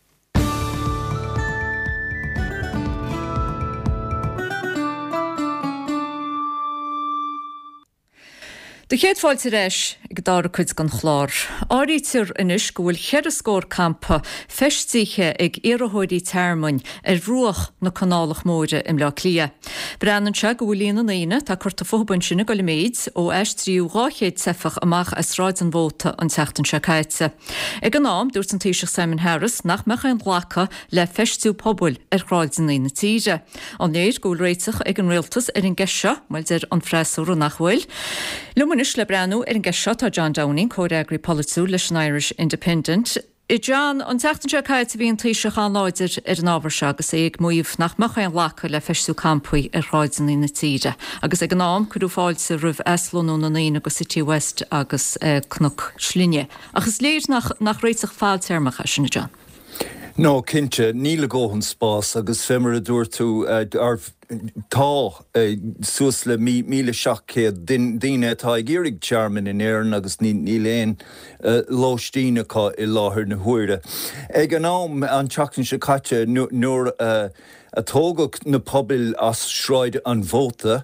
De chéadfáilte réis ag dára chuid gan chlár. Áítir inis go bhfuil chead scór campa festíe ag iarthóirí termmain ruach na canálach móide im le clia. Brenn se go bhfuil líana naine tá chuirta fóban sinna go méid ó eistríú gáchéad sefach amach as ráid an bóta an teachtan se caiite. Ag an nám dúirt an Taoiseach Simon Harris nach mecha an ghlacha le festú pobl ráid an naine tíide. An néad go bhfuil réiteach ag an réaltas an geisio, meil an freisúr nachhfuil. Lumanis le brenn an geisio tá John Downing, córeagri politú leis an Irish Independent. I John, an teachtan se caiite bhí an Taoiseach an láidir an ábhar se agus ag muomh nach mecha an lacha le feistú campaí ráid an ina tíide. Agus ag an nám chuú fáilte rih Eslonú na naine agus City West agus Cnoc Slinne. Agus léir nach réiteach fáil termach sinna John. No, Kinche, níle góhan spás agus fémar a dúir tú tá suas le míle seachcéad daine tá géirigh Chairman in éireann agus ní léon lóistíineá I láthir na huaire. Ag an nám an teachtain se caite nuair a tógach na pobil as sráid an bhóta,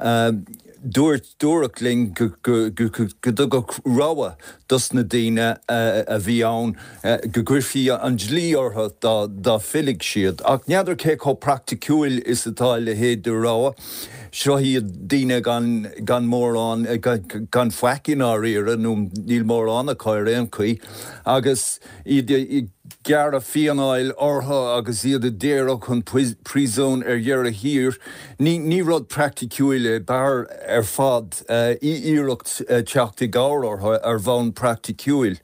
dúach ling go dugach ráha dus na daine a bhí ann go gcuirfií an dlí ortha dá filig siad. Ach neadidir cé có practicúil is atá le héad do ráha. Seo hí daine gan mór an gan fecin á riire nó níl mór an a cáir an chuí agus I gear a fianáil ortha agus iad a déireach chun prísón dhearra hir, ní rud practicúile bar fad íireacht teachta gáir ortha bhain practicúil.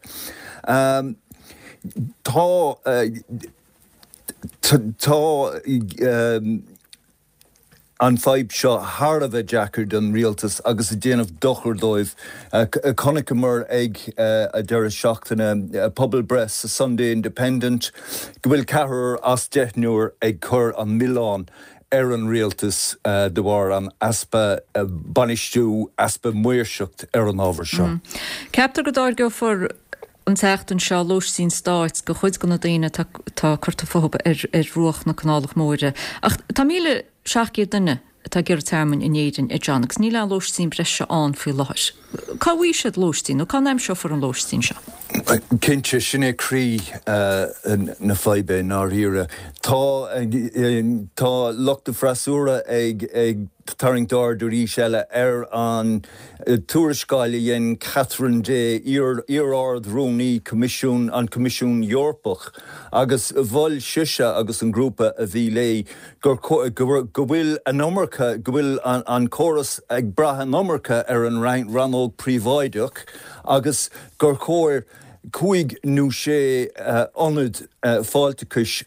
Tá an feib seo Harbheith Jackar don rialtas agus a déanamh dochar dóibh connicamar ag a deire seachtainna Pobl Bress, a Sunday Independent, go bhfuil cethir as deithnúir ag chur an Milán an rialtas de bhar an aspa banistú aspa muirseacht an ábhar seo. Ceaptar go dáir go for an teachtain seo lós sín stáit go chuid go na daine tá chuirta fóba ruach na canálach móide. Ach tá míle seachcéad duine tá gur termmain in éidirn I Johnagus, ní le lós sín breise an fú láis. Cá bhí siad lóstín nó cá neim seo for an lóstín seo? Cinse sinna crí na feibe ná hire. Tá lucht de freisúra ag taring dáirí seile an túrascáile dhéon Catherine Day ard Rónaí an Comisiún Eorpach agus bhil siise agus an grúpa a bhí lé go bhfuil an nómarcha go bhfuil an choras ag bratha nómarcha an ranóg príomhaideach agus gur chóir cuig nó sé onad fáilteachais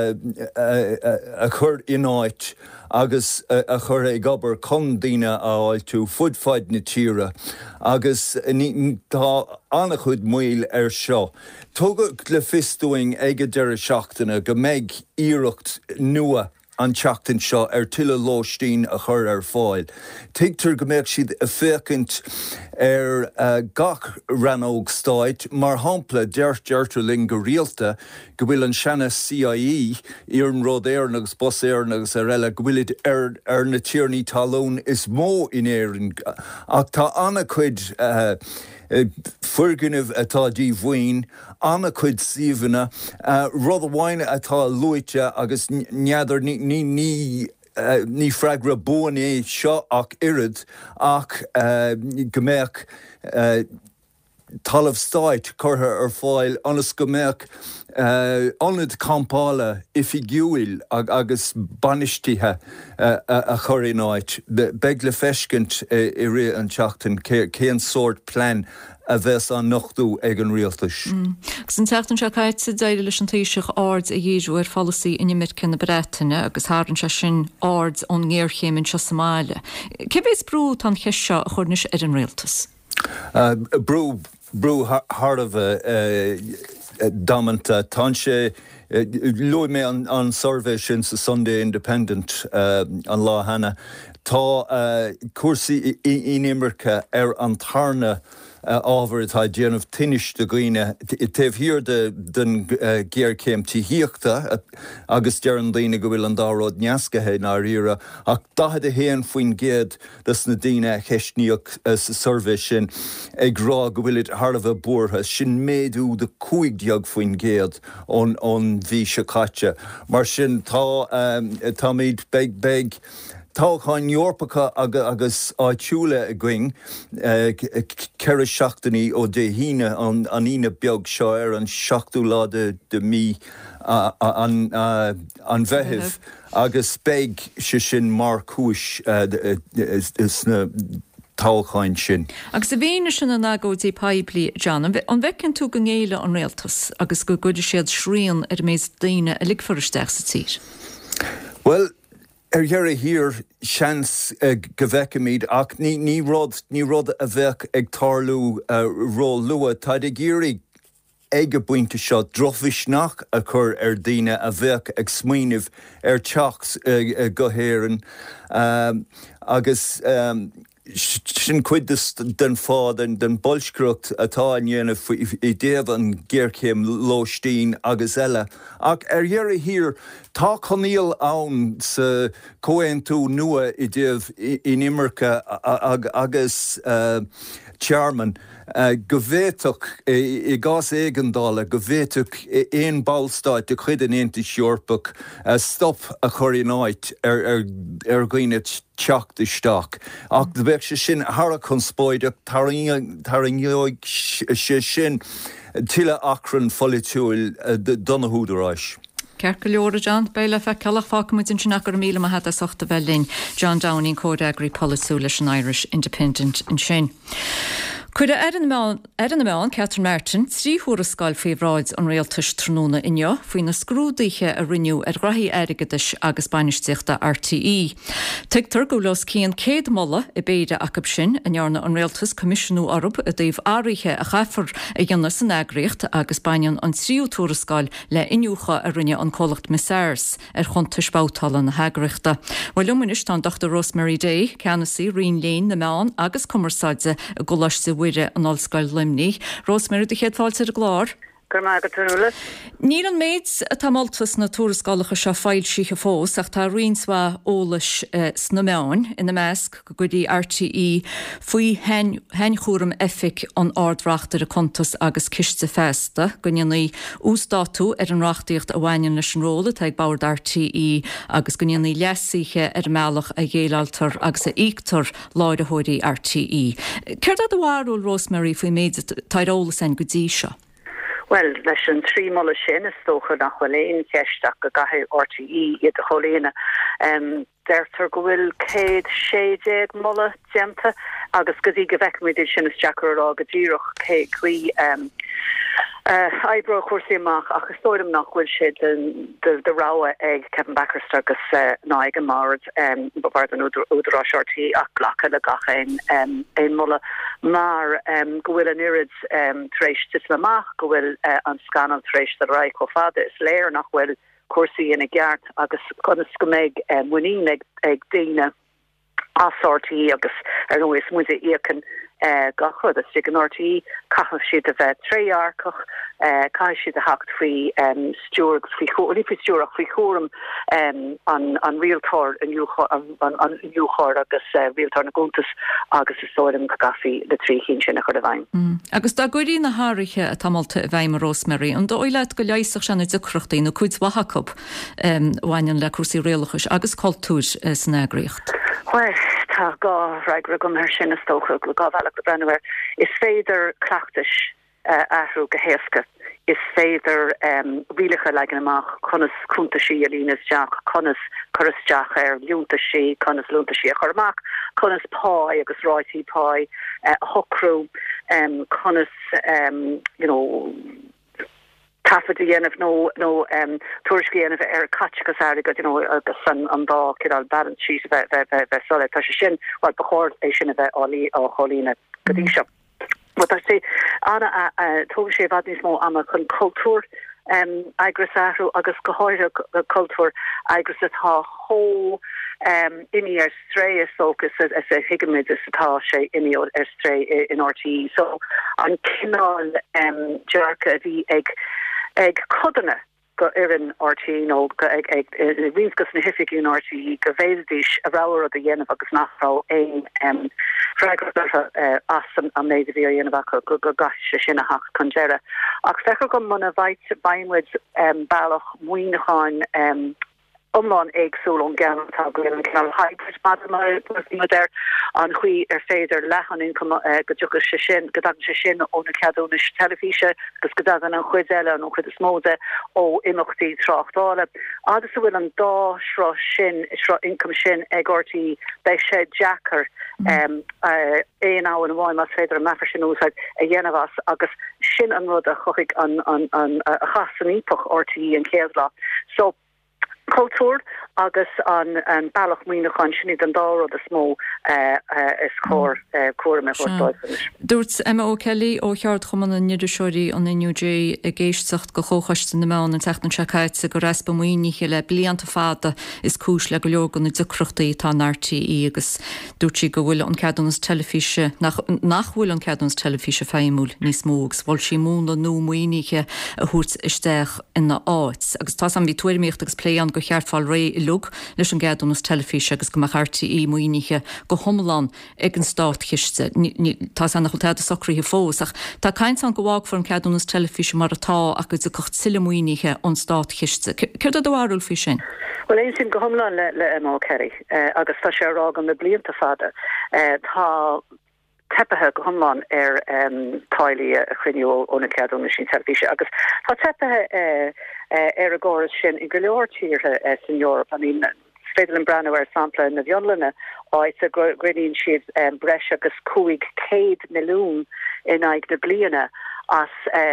a chur ináit agus a chur ag gobar chun daine áil tú fudfeid na tíre agus tá annach chud muil seo. Tugad le fistúing ag a deire seachtainna go méid íireacht nua an teachtain seo tuile lóistín a chur fáil. Teigtar go méid siad a fécint gach ranóg stáit mar hampla deirtar ling go rialta go bhfuil an seanna CIE an rud éarnagus bus éarnagus eile go bhfuil ar na tíornaí talún is mó in éireann ach tá anna chuid furganmh atá díomhhaoin, anna chuid síomhanna, rud amháine atá luite agus neadidir ní freigra buan é seo ach irid ach go méach talamh stáit chutha fáil anas go méach anad campála ifigiúil agus banistíthe a chorináid. Beg le feiscint I ré an teachtain céan sort plan a bheits an nachtú ag an rialtas. Gus an teachtain se caiite déile leis an Taoiseach ard a dhéadú fallaí inimircin na Breataine agus háann se sin ard ón ggéirchéiminn se Somália. Cibéis brú an cheisio a chuirnis an rialtas? Brú brew hard of Domant Tanshe Louis me on survey since the Sunday Independent on Lá Hanna Tá cuasaí in Immercha an Tarna ábhar atá déanamh tinis do Gine taobh hir den géir céim tííochta agus dearan daoine go bhfuil an dáród neascathe ná riara ach dahad a héan faoin géad das na daoine cheisníoch sa survey sin ag rá go bhfuil it thar bheith buartha sin méadú de 5 faoin géad ón bhí se caite mar sin tá míad beg Táchain Eorpacha agus áitiúla a going ceir seachtaí ó de híine an ine beag seo an 7 lá de mí an bheitheh agus beg se sin mar chúis is na táchain sin. Agus a bhíine sin an agóidí paibli John, an bhecinn tú go ngéile an réaltas agus go gcuidir siad sríon méid daoine a ligforisteach sa tír. Well, Dhearra hir seans go bhheicimid ach ní rud a bheith ag tarlú ró lua tá de géirí ag a buinte seo drochhisnach a chur daoine a bheith ag smaoineh teachs go héireann agus sin cuid den fád den bolscrucht atá in dhéanamh I déobh an ggéircéim Lóistín agus eile. Ach dhearra hir tá choníal ann sa cóin tú nua I déobh in Immercha agus chairman go bhhéiteach I gás éigeandála go bhhéiteach éon ballstáid de chuid an Aontas Eorpach stop a choirínáid ar gcuine teacht isteach. Ach de bheith se sin thara chun spóideach taringeoig sé sin tuile acran folitúil donna húdaráis. Ceir go leor John Béile fe ceach fácamid in sinach go míle a heta sochta bhelín John Downing Cód Agri Policy leis an Irish Independent in sin. Cuid Erin Meán Catherine Martin trí thuarascáil faoihráid an réaltas tróna inneo faoin na scrúdaithe a riniú grathí aigeis agus bainisteachta RTE. Tuigtar go los cían céad molla I béide acab sin a nearna an réaltas Comisiúnú Arab a daobh áirithe a chafar a dhéanana san agriocht agus bainean an tríú thuarascáil le inniucha a rinne an cólacht Messars chuntas bátála na hagrichta. Bhil luminis tá Dr. Rosemary Day ceannasaí rion léin na meán agus cumarsáide a goláiste bhuiire an Ollscoil Limní. Rosemary de chéadfáilte a glár. Níl an méid a tamoltas na túrascálacha se fáil sícha fós ach tá rionsá ólais sna meán ina measc go gcuidí RTE faoi hen chóram effic an ardreachtar a contas agus ciste festa go ngeannaí ústáú an reachtaíocht a bhhain leis an róla ag bord RTE agus go ngeannaí lesaíthe mealach a dhéalaltar agus a íictar láideóirí RTE. Ceir a bhharúil Rosemary faoi méid tairólas an go dtí seo? Well, leis an trí molla sin is tócha nach bhfuil ceisteach go gathir RTE iad a choléine. Deirtar go bhfuil 160 molla dianta agus go dtí go bhheicimiid sin is Jackar rá go ddíoch chuí Ibro cuasaí amach agus tóidm nach bhfuil si de ráha ag Kevin Backerster agus náig an mard bar an údarrás RTE ach ghlacha le gachéin ein molla mar go bhfuil an irid tréis tislamach go bhfuil an scanan tréis de raig go fada is léir nach bhfuil cuasaí ina gceart agus conas go méid muín ag daine as RTE agus ar nó is muide íocan gachud a sig an RTE caitheamh siad a bheith tréarcach cai siad a hacht faoi stúragus faoi stúrach faoi chóram an rialtar an uúchar agus rialtar na gúntas agus is sóidm go gafií le trí chin sin a chud a bhain. Agus dá gurí na háirithe a tamálta a bhaim Rosemary an dóileid go leisteach sena ducrochtaí nó cuid wathacab bhainean le cuasaí réalachas agus cultúr san agriocht. Well, tá gá raig gom ar sin is tócha go gáhheach go brenneir is féidir clachtais ahrú go héasca is féidir rialacha le amach conas cúnta sí a línas deach conas choras deach ar lúnta sí conas lúnta sí a chormach conas páid agus ráití páid hocrú conas Tafad dhéanamh nó tuairiscí dhéanamh ar catchas airgad agus san an dá cin balance sheet bheith sola tá sé sin bhil bechóir é sin a bheith álí á cholína go dtí seo. Wat I say Anna to sé vad is mo am kun kultur agus agus gohoir cultúr agus atá hó ini stré sogus as a higamid is atá sé ini stré in RTE. So an kinál jarka vi ag codanna go irin RTE no ag rigus na hifik in RTE go védis a rawer of the yen agus nachrá ein fragra as an méid vi yen go gas sinna ha conjera. Ach fe go man veit bainwid bailach muoineáin omlan éagsúl an gan tá goin can hybrid der an chuí féidir lechan in go sin godag sin ó na ceadúnis telefíe gus godagan an chuidile an chud is móde ó imachtaí trachtále. Agus bhfuil an dá srá sin srá income sin ag ortaí bei sé Jackar éon á an bháin mas féidir an mefar sin úsáid a dhéanamhas agus sin an rud a choigh an a chasan ípach ortaí an céadlá. So cultúr agus an bailach muoineáin sinad an dá rud a smó is cuara me chuirtáis. Dúirt Emma O'Kelly ó cheart chuman an niidir seoirí an NUJ a géisteach go chóchaiste na meán an teachtan seáid go raspa muoineiche le blianta fada is cúis le go leorgan na ducrochtaí tá RTE agus dúirtí go bhfuil an ceadúnas telefíe nach bhfuil an ceadúnas telefíe féimúil níos mógus bhil sí múna nó muoineiche a thuirt isteach ina áit. Agus tá an bhí tuairimíocht agus léan go cheartfáil ré i lug leis an ceadúnas telefíe agus go RTE muoineiche go thomlan ag an stát chiiste. Tá an nach chuiltead a socríthe fós ach tá caiint an go bhág for an ceadúnas telefíe mar atá agus a cocht sile muoineiche an stát chiiste. Cir a dohharúil fi sin? Well ein sin go thomlan le Emma O'Kelly agus tá sé rá an na blianta fada tá tepethe go thomlan táilí a chuinú ó na ceadúnas sin telefíe agus tá tepethe a gáras sin I go leortíirthe in Europa. I mean, féidir an breanhar sampla na bhionlanna áit a griníonn siad breis agus 500 milliún in aig na bliana as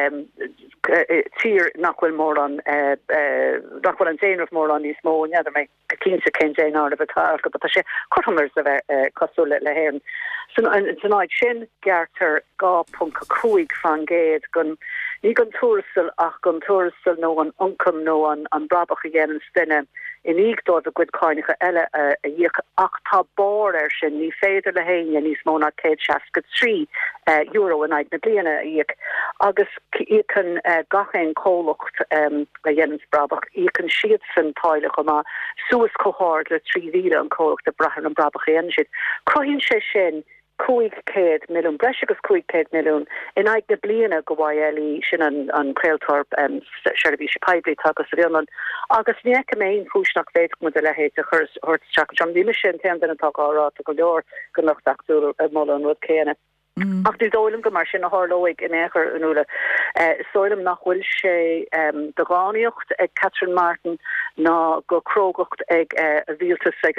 tír nachhfuil mór an nachhfuil an déanamh mór an níos mó neidir me 15 cén déanár a bhtá go tá sé chuthmars a bheith cosú le héan. Tonight sin geartar 2.5 fan géad gon ní gon túrasal ach gon túrasal nó an uncam nó an brabach a dhéanaan spinne in íagdó a gcuid cáinige eile a dhéoch ach tá bór sin ní féidir le héine níos mó na 163 euro in aig na bliana a dhéoch agus íchan gachéin cólacht a dhéanaan brabach íchan siad san táile go má suas cohard le 3 an cólacht a brachan an brabach a siad. Cohín sé sin 500 milliún breis agus 500 milliún in aig na bliana go bhhailí sin an creaaltarp seirbhí se peblií agus a bhionlan agus ní méon fúsnach féit mu le héit a chuirteach am bhí sin tean den atá árá go leor go nachtaú má an rud céine. Ach dú dóilm go mar sin a hálóig in éair an úla. Soilm nachhfuil sé de gáíocht ag Catherine Martin ná go crogacht ag a bhíaltas ag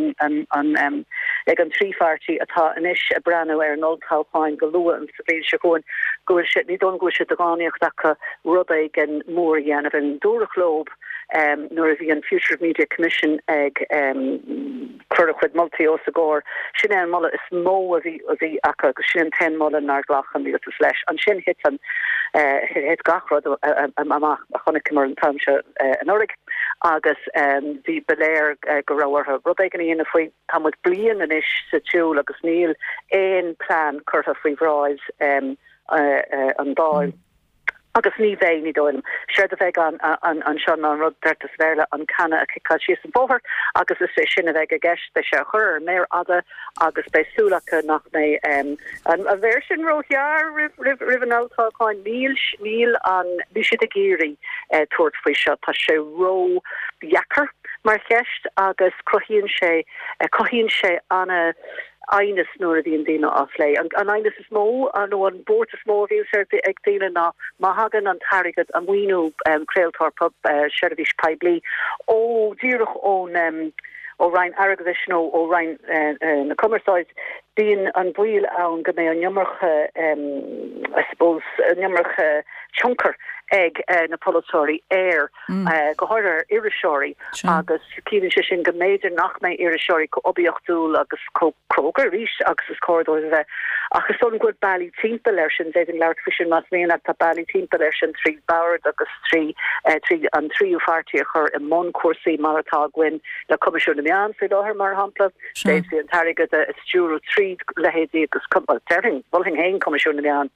an trífartí atá inis a brenn ar an oldtááin go lua an sabín se goin goil si ní don go si de gáíocht acha rud ag an mór dhéanamh an dúrachlób nuair a bhí an Future Media Commission ag chuirchud multi os a góir sin an molla is mó a bhí acha go sin 10 molla nar glachan bhí leis an sin hit an het gachrod a chonig mar an tamse an orig agus bhí beléir go rawer rud ag an faoi tam blian an is sa túúl agus níl éon plan chuirtha faoihráis an dáil. Agus ní bheith ní dóilm. Seir a bheith an sean an rud deirtas bhéile an canna a ciá sios an bóthir agus is sin a bheith a gceist be se chur méir ada agus bei súlacha nach mé an a bhéir sin roihear rihan átááin míl an bí si a géirí tuairt faoi seo tá sé ró jacker mar cheist agus cohíonn sé anna Einas nuair a bhíon daine áslé. An Einas is mó an an bórt is mó bhíú sé ag daine ná má hagan an tarigad an mhuiinú creaaltarp seirbhís peblií ó díirech ón ó rein airgis nó ó rein na commeráid bíon an bhuiil ann go mé an nummerche I suppose nummerche chunker ag na Polatóí air go háir iriseoirí agus cíann se sin go méidir nach mé iriseoirí go obíochtú agus cógur ríis agus is cordó bheith agus son go bailí timp leir sin éidir leir fisin mas ména tá bailí timp leir sin trí bauir agus trí an tríú fartíí chur i món cuasaí martá gin le comisiún na meán fé láthir mar hapla Dave an tarigad a stúrú tríd lehédí agus deing bolling hain comisiún na meán.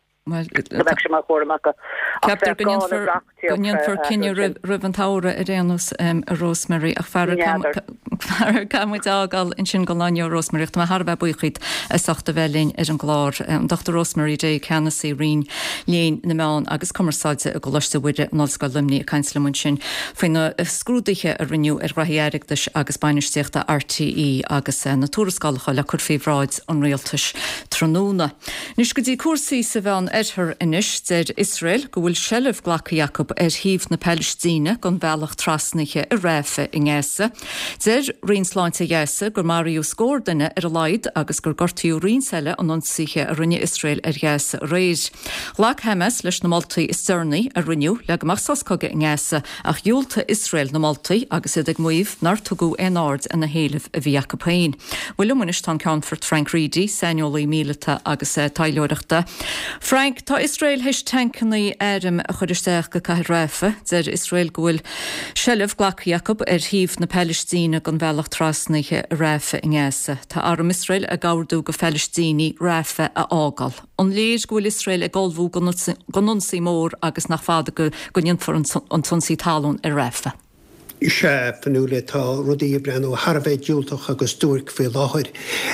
Ceaptar gonneanfar cinne ribantára a réanús a Rosemary ach fear camid ágal in sin go láine Rosemarycht má Harbh buchaid a soachta bhelín ar an glár Dr. Rosemary J. Canasí Reen léon na meán agus commerceáide a go leiste bhuiide an Ollscoil Lumnaí a Cainslíomún sin faoin na scrúdaithe a riniu ar rathíarachtas agus bainisteachta RTE agus na túrascálacha le curfíhráid an réaltas tróna. Nus go dtí cuasaí sa bhean Edher inis déir Israel go bhfuil sellh ghlacha Jacob híomh na Palestíne gon bhealach trasnaiche i réfe in Ghéasa. Déir rionsláinte Ghéasa gur Marius Gordonne ar a laid agus gur gortaíú rionselle an ionsaithe a rinne Israel ar Ghéasa réir. Lach Hamas leis na Maltaí is Cernaí a riniu le goach soscoge in Ghéasa ach dúlta Israel na Maltaí agus iad ag muomh nar tugu éard in na héileh a bhí Jacobpain. Bhfuil munis tá Countfort Frank Reedy, Seniolaí míleta agus taileoireachta. Frank, tá Israel heis tancannaí airm a chuidirsteach go caiith réfa, déir Israel gohfuil sellh ghlacha Jacob híomh na Palestíne gon bhealach trasnaiche réfa in Ghéasa. Tá arm Israel a gabhardú go Palestíní réfa a ágal. An léir gohfuil Israel a gáilbhú gonionsaí mór agus nach fáda go gonionfar an tunsaí talún a réfa. Se fanúla tá rudaí brenn ó Harbheith dúltach agus dúirc fé láthir.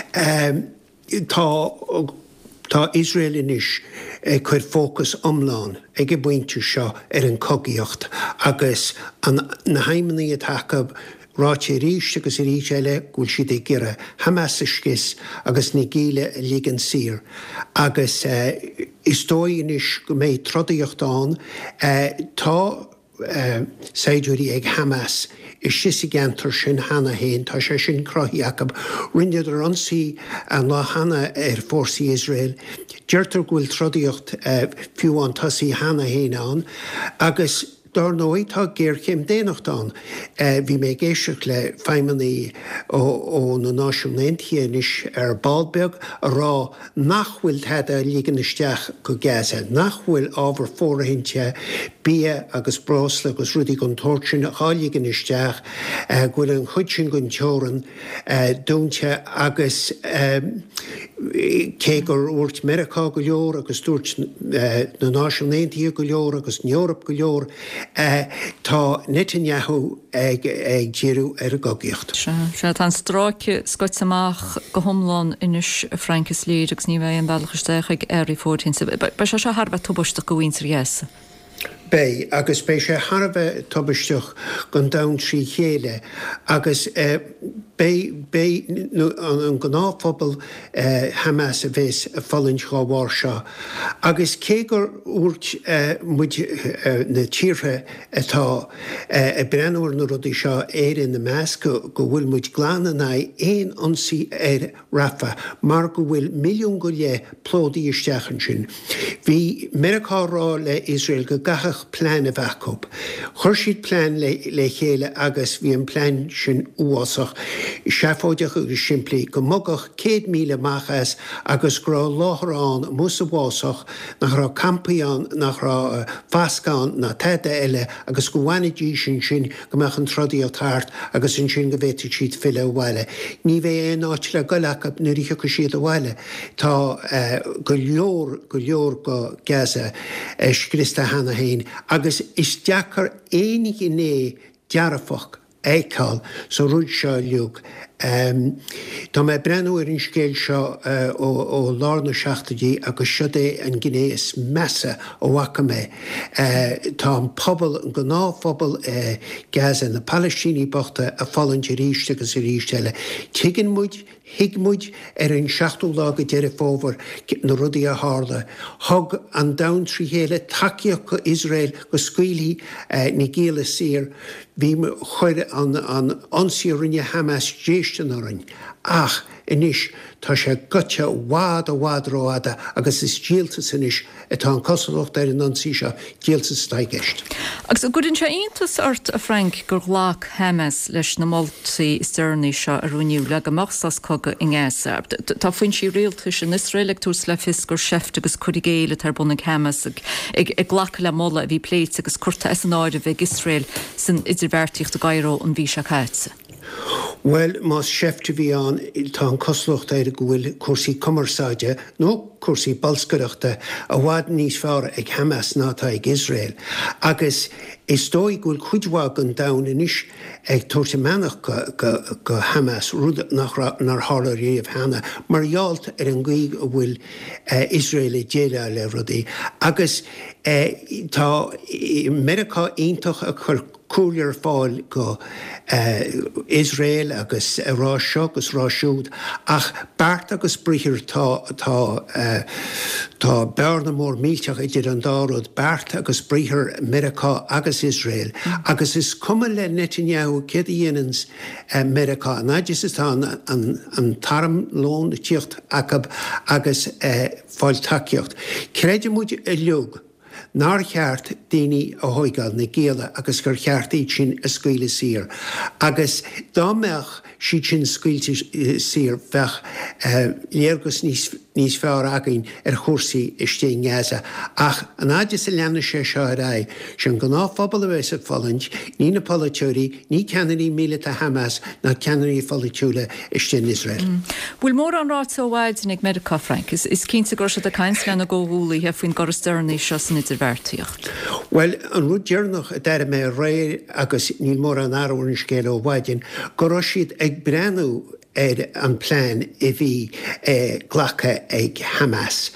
Tá Israel inis chuir fócas omláin ag buinte seo ar an cogaíocht agus na haimnaí a taca ráte ríist agus i ríis eile gúil siad é gira Hamas iscis agus na gíle lígan sír. Agus is dói inis go méid trodaíochtán tá Saidúí ag Hamas is sisi gentar sin hana héin tá sé sin croí Jacob rinnead ar ansaí an lá hana ar fórsaí Israel. Deirtar ghfuil trodaíocht fiú an tasaí hana héin an agus dar nóid tá géir chéim déanachtán bhí mé géisteach le feimanaí ó na náisiúntaíis ar Baldbeag a rá nachhfuil theada lígan isteach go Gaza, nachhfuil ábhar fórhainte bí agus brosla agus rudí gon tóirsin a cháligan isteach ghfuil an chuid sin gon teoran dúnte agus cé gur úirt Americá go leor agus dúirt na náisiúntaí go leor agus in Eorp go leor tá Netanyahu ag ddíú ar a gogaíocht. Se tá stráice scoit amach go thomláin inis Francas Léir agus ní bheith an bailachaisteach ag airí fórtin. Ba se Harbheith tubaiste go bhaintear Ghéasa. Bei agus bei sé Harbheith tubisteach gon dam trí chéile agus an gnáphobal Hamas a bhés a fallin cháhhar seo. Agus cé gur úirt na tíortha atá a breanúir na rudí seo éir na meas go bhfuil muid gláanana éon ansaí ar Rafa, mar go bhfuil milliún go le plódaí isteachan sin. Bhí Americá rá le Israel go gachach plán a bhacób. Chur siad plán le chéile agus bhí an plán sin uásach. Seafóideach agus siimplí go mogach 100,000 machas agus grá láthrán musa bhásach nach rá campaíán nach rá fascán na teide eile agus go bhhainidí sin go meach an trodaí ó tart agus sin go bhéte siad fiile bhile. Ní bheith áit le goleachab nu rícha go siad bhile. Tá go leor go Gaza scrista hana héin agus is deachar énig inné dearafach éáil so rúd seo liúg. Tá mé brenn ar an scéil seo ó lána seachtadí agus siodé an Gné is mesa ó bhacha mé. Tá an pobl an gnáphobal Gaza na Palestíní bachta a fallinte ríiste agus i ríisteile. Tuigean muid, hiigmuid ar an 16 lága deire fómhar na rudaí a hála. Thug an dam trí chéile takeíoch go Israel go scuilí na géala sír bhí chuir an ansaí rinne Hamas déiste na rin. Ach, inis tá sé gote bhád agus is díalta san is atá an cosúcht ar an ansí seo díalta staigeist. Agus a gurinn sé aontas ort a Frank gur ghlách Hamas leis na moltaí stearnaí seo a rúniú le go machsas coga in ggéasa. Tá faoin sí réaltas an Israelach tús le fisgur seft agus chuigéile tar buna Hamas ag ghlacha le molla a bhí pléit agus curta as an áide bheith Israel san idirvertíocht a gairó an bhí se caitse. Well, más sefte bhí an tá an coslucht éidir go bhfuil cuasaí cumarsáide nó cuasaí balscoireachta a bhhad níos fearr ag Hamas nátá ag Israel. Agus is dóigh go bhfuil chuidhá an dam inis ag tuairte meannach go Hamas rud nar hála riamh hena marghealt ar an gcuig a bhfuil Israel déile le rudaí. Agus tá America ionintach a chur cúliar fáil go Israel agus ráseo agus rásúd ach beart agus brithir tá bearna mór míteach idir an dárod beart agus brithir America agus Israel agus is cuma le Netanyahu céad dhéanans America náidir is tá an tarm lón tíocht agus fáil takeíocht. Creidir muid a leog nar cheart daoine a hoigáil na géala agus gur cheartaí sin a scuile sír. Agus dámeach si sin scuilte sír bheith léargus níos fearr againn ar chósaí istí Gaza. Ach an áide sa leanna sé seo a rá sin go ná phobal a bheits a fallint, ní na politúirí, ní ceannaí míle a Hamas na ceannaí politúla istí Israel. Bhfuil mór an ráit ó bhaid ag America, Frank, is cinnta gur se a caiins leanna ggóhúlaí he faoin gur stearnaí seo san idirvertíocht. Well, an rud dearnach a deire mé réir agus níl mór an áhar in scéile ó bhaidin, go raibh siad ag breanú an plán I bhí ghlacha ag Hamas.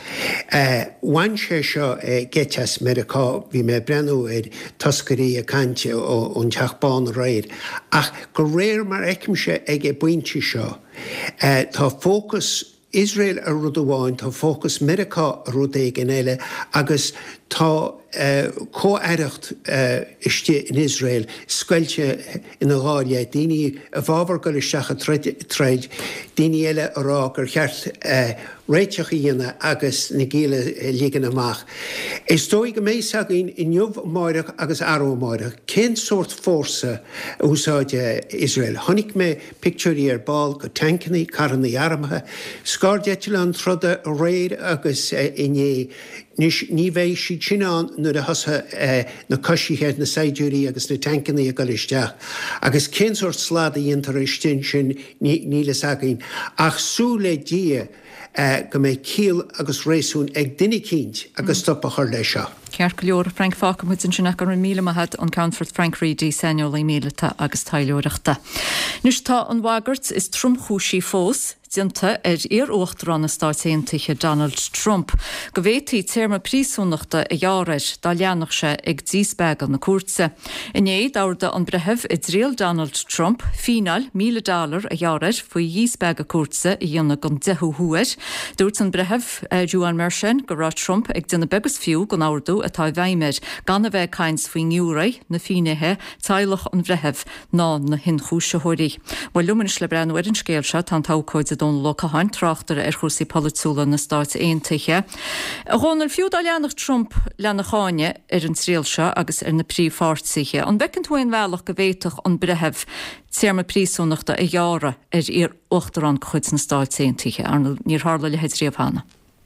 Bhain sé seo getas America bhí mé breanú toscarí a cante ón teachbán réir. Ach go réir mar eicimse ag buinte seo. Tá fócus Israel a rud amháin, tá fócus America a rud ag an eile agus tá cóaireacht istí in Israel scoilte ina gáile daoine a bhábhar go isteach a treid daoine eile ará gur cheart réiteach dhéana agus na géile lígan amach. Is dóigh go mééis againn in jobh máireach agus arómáireach cén sort fórsa úsáide Israel. Honnig mé picturí ar ball go tancannaí carnaí armathe, scádeitiil an troda réir agus iné ní bheith si sinán nuair a thosa na cosíthe na Saidúrí agus na tancannaí a go isteach. Agus cén sort slád a dhéantar istin sin nílas againn. Ach súla dia go mé cíal agus réisún ag duine cínt agus stop a chuir lei seo. Ceart go leor Frank Fácam mu sin sinna gur míle maithad an Countfort Frank Reedy Senior le míleta agus taileoireachta. Nus tá an bhagart is trumchúsí fós dinta óchtrán na stáitsaontaithe Donald Trump. Go bhhétaí téirme príosúnachta a dhearir dá leannach sé ag díosbeag na cuasa. Iné dáirda an brethebh i dréal Donald Trump fíneal $1,000 a dhearir faoi díosbeag a cuasa I dhéanana go 10 huair. Dúirt an brethebh Joan Mersin go rá Trump ag duna begus fiú go áardú atá bhaimiid gan a bheith cains faoi ngiúraí na fínethe tailech an bhrethebh ná na hin chúiseóirí. Bhil lumanis le brean an scéil se tá tácóid don locahain trachtar ar chusaí polúla na stáit aontaithe. A ghánar fiú dá leannach Trump lena cháine ar an tríal seo agus ar na príomhpháirtsaithe. An bhecinn túin bhealach go bhéiteach an brethebh téirme príosúnachta a dheara ar ochtarán chuid na stáit aontaithe ar níor hála le heid riamh hana.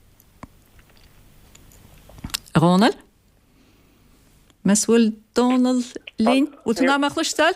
A ghánar? Mes bhfuil Donald Lynn, bhfuil tú náach leistal?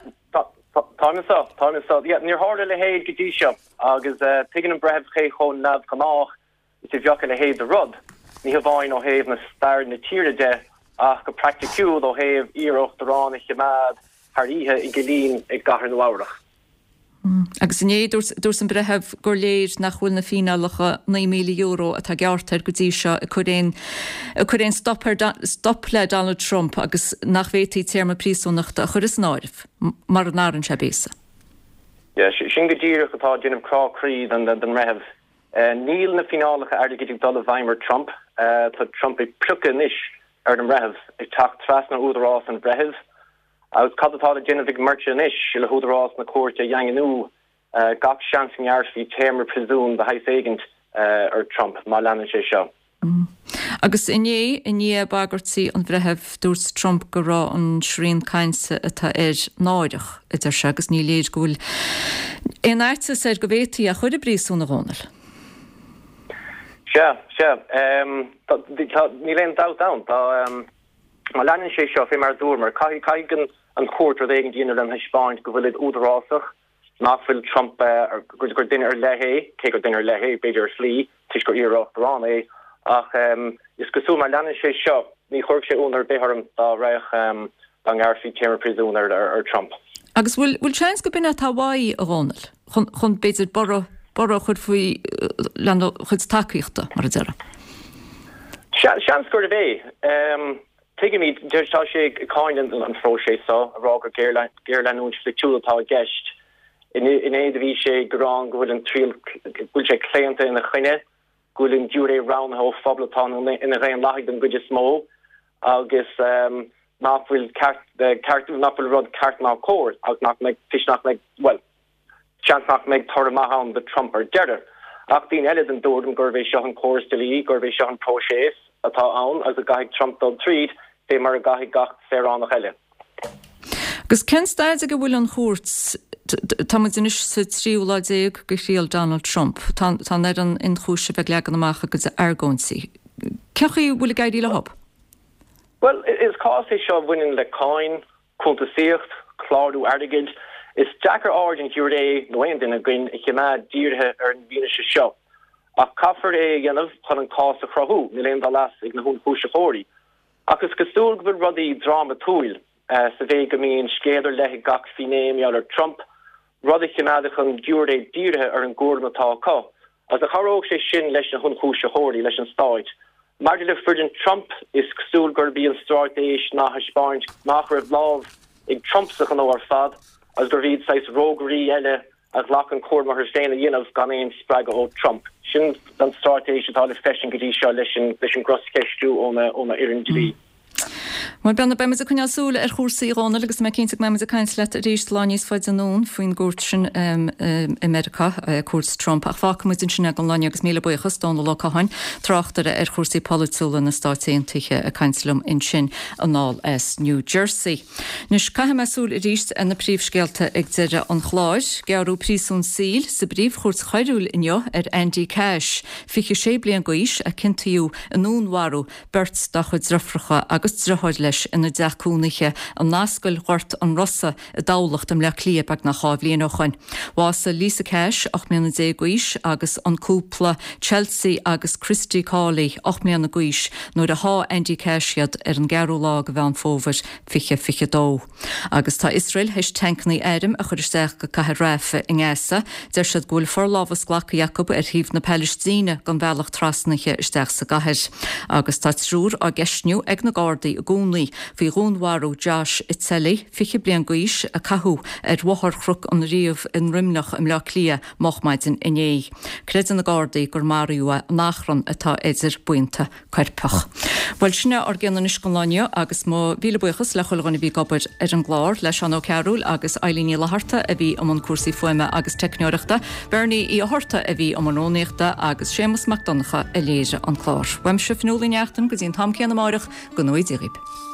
Tána níor hála le héad go dtí seo agus tuigeann an brethebh ché chun nabh chumách is bheocha le héad a rud. Ní bháin ó héamh na stair na tíre ach go practicúil ó héamh íochtarrán a chemád thíthe I gilín ag gahar nó áireach. Agus inné dúirs an brethebh gur léir nach bhfuil na fínealacha €9,000,000 atá geartar go dtí seo a chuiréon stop le Donald Trump agus nach bhétaí téirme príosúnachta a chur is náirh mar an áireann sé bésa. Sin go ddíireach atá déanamh cráchríd an rethebh. Níl na fíneálacha airgid dul a bhaimar Trump, tá Trump ag pluca níis ar an rethebh ag teacht trasna údarrás an brethebh. Agus cadatá a déanamh ag marcha níis le údarrás na cuairte dheanganú gach seansar fi témer preún de heis agent Trump má lenne sé seo. Agus iné bagartí an bhretheh dúirt Trump go rá an sríon caiinse atá náideach idir se agus ní léad gúil. In airte sé go bhétaí a chud a brísúna ghónal. Ní len da má lenne sé seo fé mar dúmer caigan an chót éigen díine an Hispáint go bhfuil údarrásach nachfuil Trump gur dinner lehé ke gur dinner lehé beidir slí tuis go Irak ran ach is goú mar lenne sé seo ní chóir sé únar béharm dá raich an gáirfií témer prisúnar ar Trump. Agus bhfuil seans go binna táhaí a ghónal chun beidir bara chud faoi chud takeíochta mar a dera. Seans gur bvé. Tuige mí tá sé cáin an fró sé só a rá Geirleún le túúlatá gist. In éiad bhí sé gorán gohfuil an tríal bhfuil sé cléanta ina chuine, gohfuil dúré roundho fablatá ina réon laigh an goide smó, agus nachfuil nachfuil rud ceart ná cóir ag nach meid fisnach meid seansnach meid tar mahan de Trump ar deirdir. Ach dín eile an dúr an gurbéh seo an cóir stilí, gurbéh seo an próséis atá ann as a gaigh Trump dul tríd, fé mar a gaigh gach féránach eile. Gus cen staid go bhfuil an chóirt Táidir sa tríúláidéag go síal Donald Trump, tá an in chúise bheith legan amach agus argónsaí. Cechaí bhfuil gaiidí le hab? Well, is cás é seo bhainein le cáin, chuntaíocht, chláú airgid, is Jackar áin hiúr é nóhaon duine gin i chimá díirthe ar an bhíine se seo. Ach caafar é dhéanamh chun an cás a chrathú, ní léon dá las ag na hún chúise fórí. Agus gosúil go bhfuil rudaí drama túil, sa bheith go míon scéadar lethe gach finéimial ar Trump, rudí chimeadach an dúré díirthe ar an gúrmatá có, as a charóg sé sin leis na hún chúise fórí leis an stáid. Mar le fudin Trump is gosúil gur bí an strátéis nach Hispáint nach raibh láh ag Trumpsach an óhar fad, as gur bhíad sais rógarí eile ag lech an cór mar féin a dhéanamh gan éon spreaga ó Trump. Sin an strátéis atá le fesin gotí seo leis an grosceistú óna iireann dlí. Mar bena be a chuneasúla ar chósaí Irána agus me cinnta me a caiins le a rééis láníos fáid anón faoin gúirt sin America cuas Trump ach fácamúin sin an láine agus míle buchas dána lechaáin tráchttar ar chósaí polúla na státéontaithe a caiinslum in sin anáil as New Jersey. Nus caiime measúil a ríist na príomhscéalta ag deire an chláir, gearú prísún síl sa bríomh chóirt chairúil inneo ar Andy Cash, fiche sé blian gois a cinntaú an núnharú bert da chud drafracha agus drathid leis ina deachúnaiche an nascail ghort an Rossa a dálacht am le clíabag na chábhlíon óchain. Wása Lisa Cash 8 guis agus an cúpla Chelsea agus Christy Cawley 8 guis nuair a há Andy Cashiad ar an gearú lá go bhean fóver fiche dó. Agus tá Israel heis tanknaí éidim a chuiristeach go cathe réfa in Esa, der siad gúil forláfas ghlacha Jacob ar híomh na Palestíne gan bhealach trasnaiche isteach sa gathir. Agus tá trúr a geisniú ag na Gardaí a gúnlaí fhí rúnharú Josh Itzeli fiche blian guis a cathú ar wahar chruk an riamh in rimnach am le clia mochmaidin iné. Credan na Gardaí gur marúa nachran atá idir buinte chuirpach. Bhil sinna ar gceanna iscoláine agus má bhíle buchas le chuilganna bhí gobir ar an gláir leis an ó cearúil agus Eileen Laharta a bhí am an cuasaí foiime agus techneoireachta, Bernie í Harta a bhí am an ónéachta agus Seamus McDonacha a léire an chlár. Weim se finúlaíneachtam go dtíon tam céanna máireach go nóid irib.